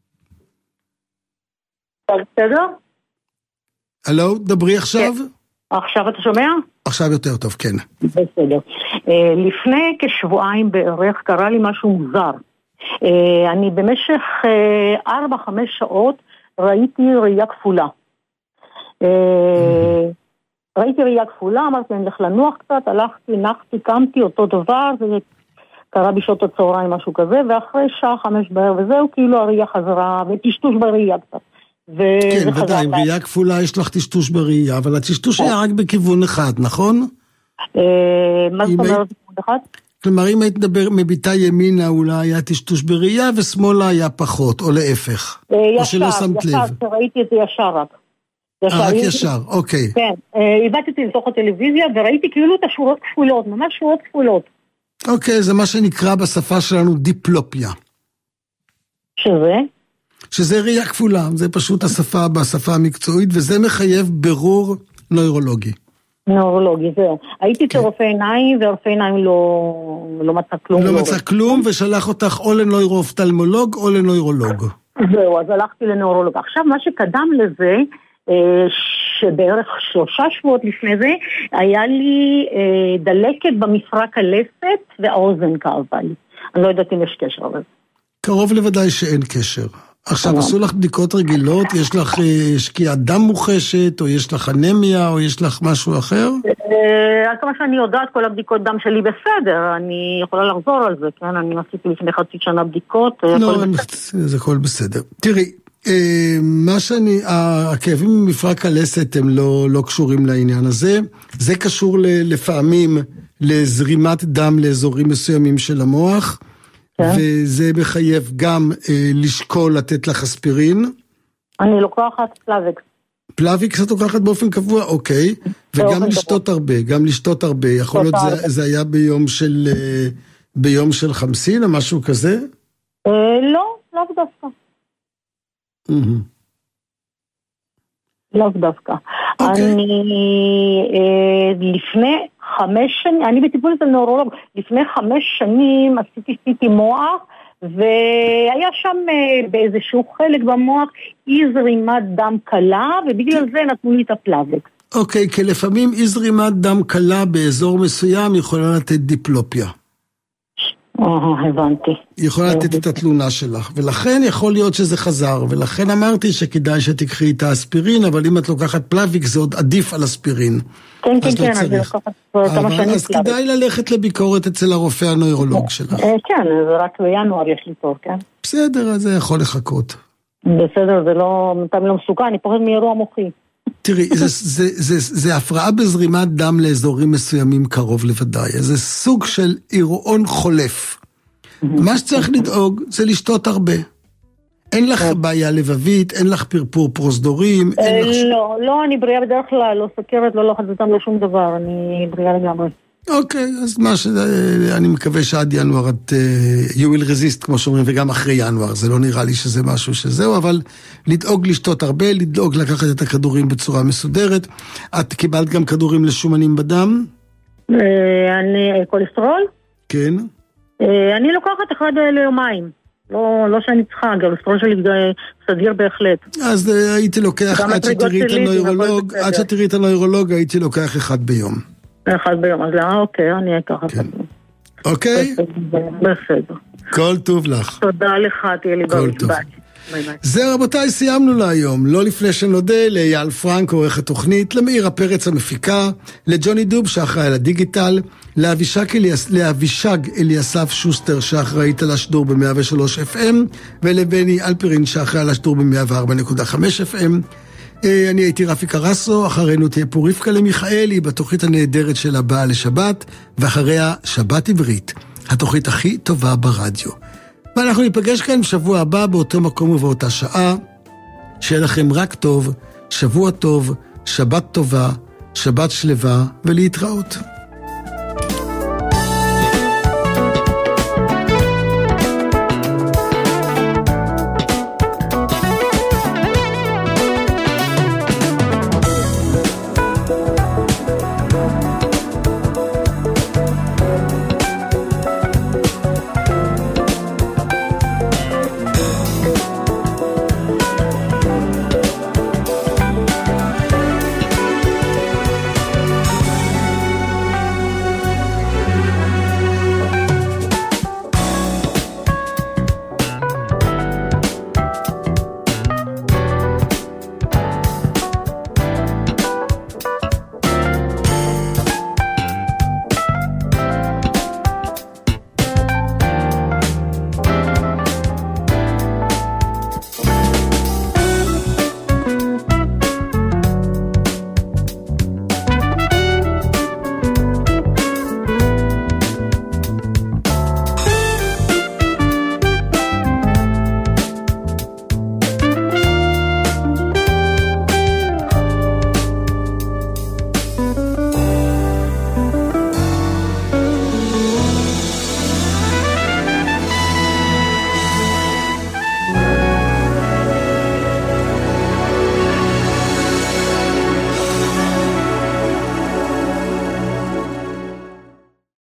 בסדר? הלו, דברי עכשיו? עכשיו אתה שומע? עכשיו יותר טוב, כן. בסדר. לפני כשבועיים בערך קרה לי משהו מוזר. אני במשך 4-5 שעות ראיתי ראייה כפולה. ראיתי ראייה כפולה, אמרתי, אני הולך לנוח קצת, הלכתי, נחתי, קמתי, אותו דבר, זה קרה בשעות הצהריים, משהו כזה, ואחרי שעה 5 בערב וזהו, כאילו הראייה חזרה, וטשטוש בראייה קצת. כן, ודאי, ראייה כפולה יש לך טשטוש בראייה, אבל הטשטוש היה רק בכיוון אחד, נכון? מה זאת אומרת בכיוון אחד? כלומר, אם היית מדבר מביטה ימינה, אולי היה טשטוש בראייה, ושמאלה היה פחות, או להפך. או שלא שמת לב. ישר, ראיתי את זה ישר רק. רק ישר, אוקיי. כן, הבאתי לתוך הטלוויזיה, וראיתי כאילו את השורות כפולות, ממש שורות כפולות. אוקיי, זה מה שנקרא בשפה שלנו דיפלופיה. שזה? שזה ראייה כפולה, זה פשוט השפה בשפה המקצועית, וזה מחייב ברור נוירולוגי. נוירולוגי, זהו. הייתי אצל רופא עיניים, ורופא עיניים לא מצא כלום. לא מצא כלום, ושלח אותך או לנוירופטלמולוג או לנוירולוג. זהו, אז הלכתי לנוירולוג. עכשיו, מה שקדם לזה, שבערך 3 שבועות לפני זה, היה לי דלקת במפרק הלסת, והאוזן כאבה לי. אני לא יודעת אם יש קשר לזה. קרוב לוודאי שאין קשר. עכשיו, עשו לך בדיקות רגילות? יש לך שקיעת דם מוחשת, או יש לך אנמיה, או יש לך משהו אחר? עד כמה שאני יודעת, כל הבדיקות דם שלי בסדר, אני יכולה לחזור על זה, כן? אני עשיתי לפני חצי שנה בדיקות. לא, זה הכל בסדר. תראי, הכאבים ממפרק הלסת הם לא קשורים לעניין הזה, זה קשור לפעמים לזרימת דם לאזורים מסוימים של המוח, וזה מחייב גם לשקול לתת לך אספירין. אני לוקחת פלאביקס. פלאביקס את לוקחת באופן קבוע? אוקיי. וגם לשתות הרבה, גם לשתות הרבה. יכול להיות זה היה ביום של חמסין או משהו כזה? לא דווקא. לאו דווקא. אני לפני 5 שנים, אני בטיפול אצל נוירולוג, לפני 5 שנים עשיתי מוח, והיה שם באיזשהו חלק במוח אי זרימת דם קלה, ובגלל זה נתנו לי את הפלאביקס. אוקיי, כי לפעמים אי זרימת דם קלה באזור מסוים יכולה לתת דיפלופיה. הבנתי. היא יכולה לתת את התלונה שלך, ולכן יכול להיות שזה חזר, ולכן אמרתי שכדאי שתקחי את האספירין, אבל אם את לוקחת פלאביק זה עוד עדיף על אספירין. כן, כן, כן, אז לוקחת כמה שנים אז כדאי ללכת לביקורת אצל הרופא הנוירולוג שלך. כן, זה רק בינואר יש לי תור, כן? בסדר, אז זה יכול לחכות. בסדר, זה לא מסוכן, אני פוחד מאירוע מוחי. תראי, זה הפרעה בזרימת דם לאזורים מסוימים קרוב לוודאי. זה סוג של אירועון חולף. מה שצריך לדאוג זה לשתות הרבה. אין לך בעיה לבבית, אין לך פרפור פרוזדורים. לא, אני בריאה בדרך כלל, לא סכרת, לא לוחצת דם, לא שום דבר, אני בריאה לגמרי. אוקיי, אז אני מקווה שעד ינואר את you will resist, כמו שאומרים, וגם אחרי ינואר. זה לא נראה לי שזה משהו שזהו, אבל לדאוג לשתות הרבה, לדאוג לקחת את הכדורים בצורה מסודרת. את קיבלת גם כדורים לשומנים בדם? אני קולסטרול? כן. אני לוקחת אחד ליומיים. לא שאני צריכה, הקולסטרול שלי סדיר בהחלט. אז הייתי לוקח, עד שתראי את הנוירולוג, הייתי לוקח אחד ביום. אחד ביום, אז אוקיי, אני אקח אחד ביום. אוקיי? בסדר. כל טוב לך. תודה לך, תהיה לי ביי. זה רבותיי, סיימנו להיום. לא לפני שנודה לאייל פרנק, עורך התוכנית, למאירה פרץ המפיקה, לג'וני דוב שאחראי על הדיגיטל, לאבישג אליסף שוסטר שאחראית על השידור ב-103 FM, ולבני אלפרין שאחראי על השידור ב-104.5 FM. אני הייתי רפי קרסו, אחרינו תהיה פה רבקה למיכאלי בתוכנית הנהדרת של הבאה לשבת, ואחריה שבת עברית, התוכנית הכי טובה ברדיו. ואנחנו ניפגש כאן בשבוע הבא באותו מקום ובאותה שעה. שיהיה לכם רק טוב, שבוע טוב, שבת טובה, שבת שלווה ולהתראות.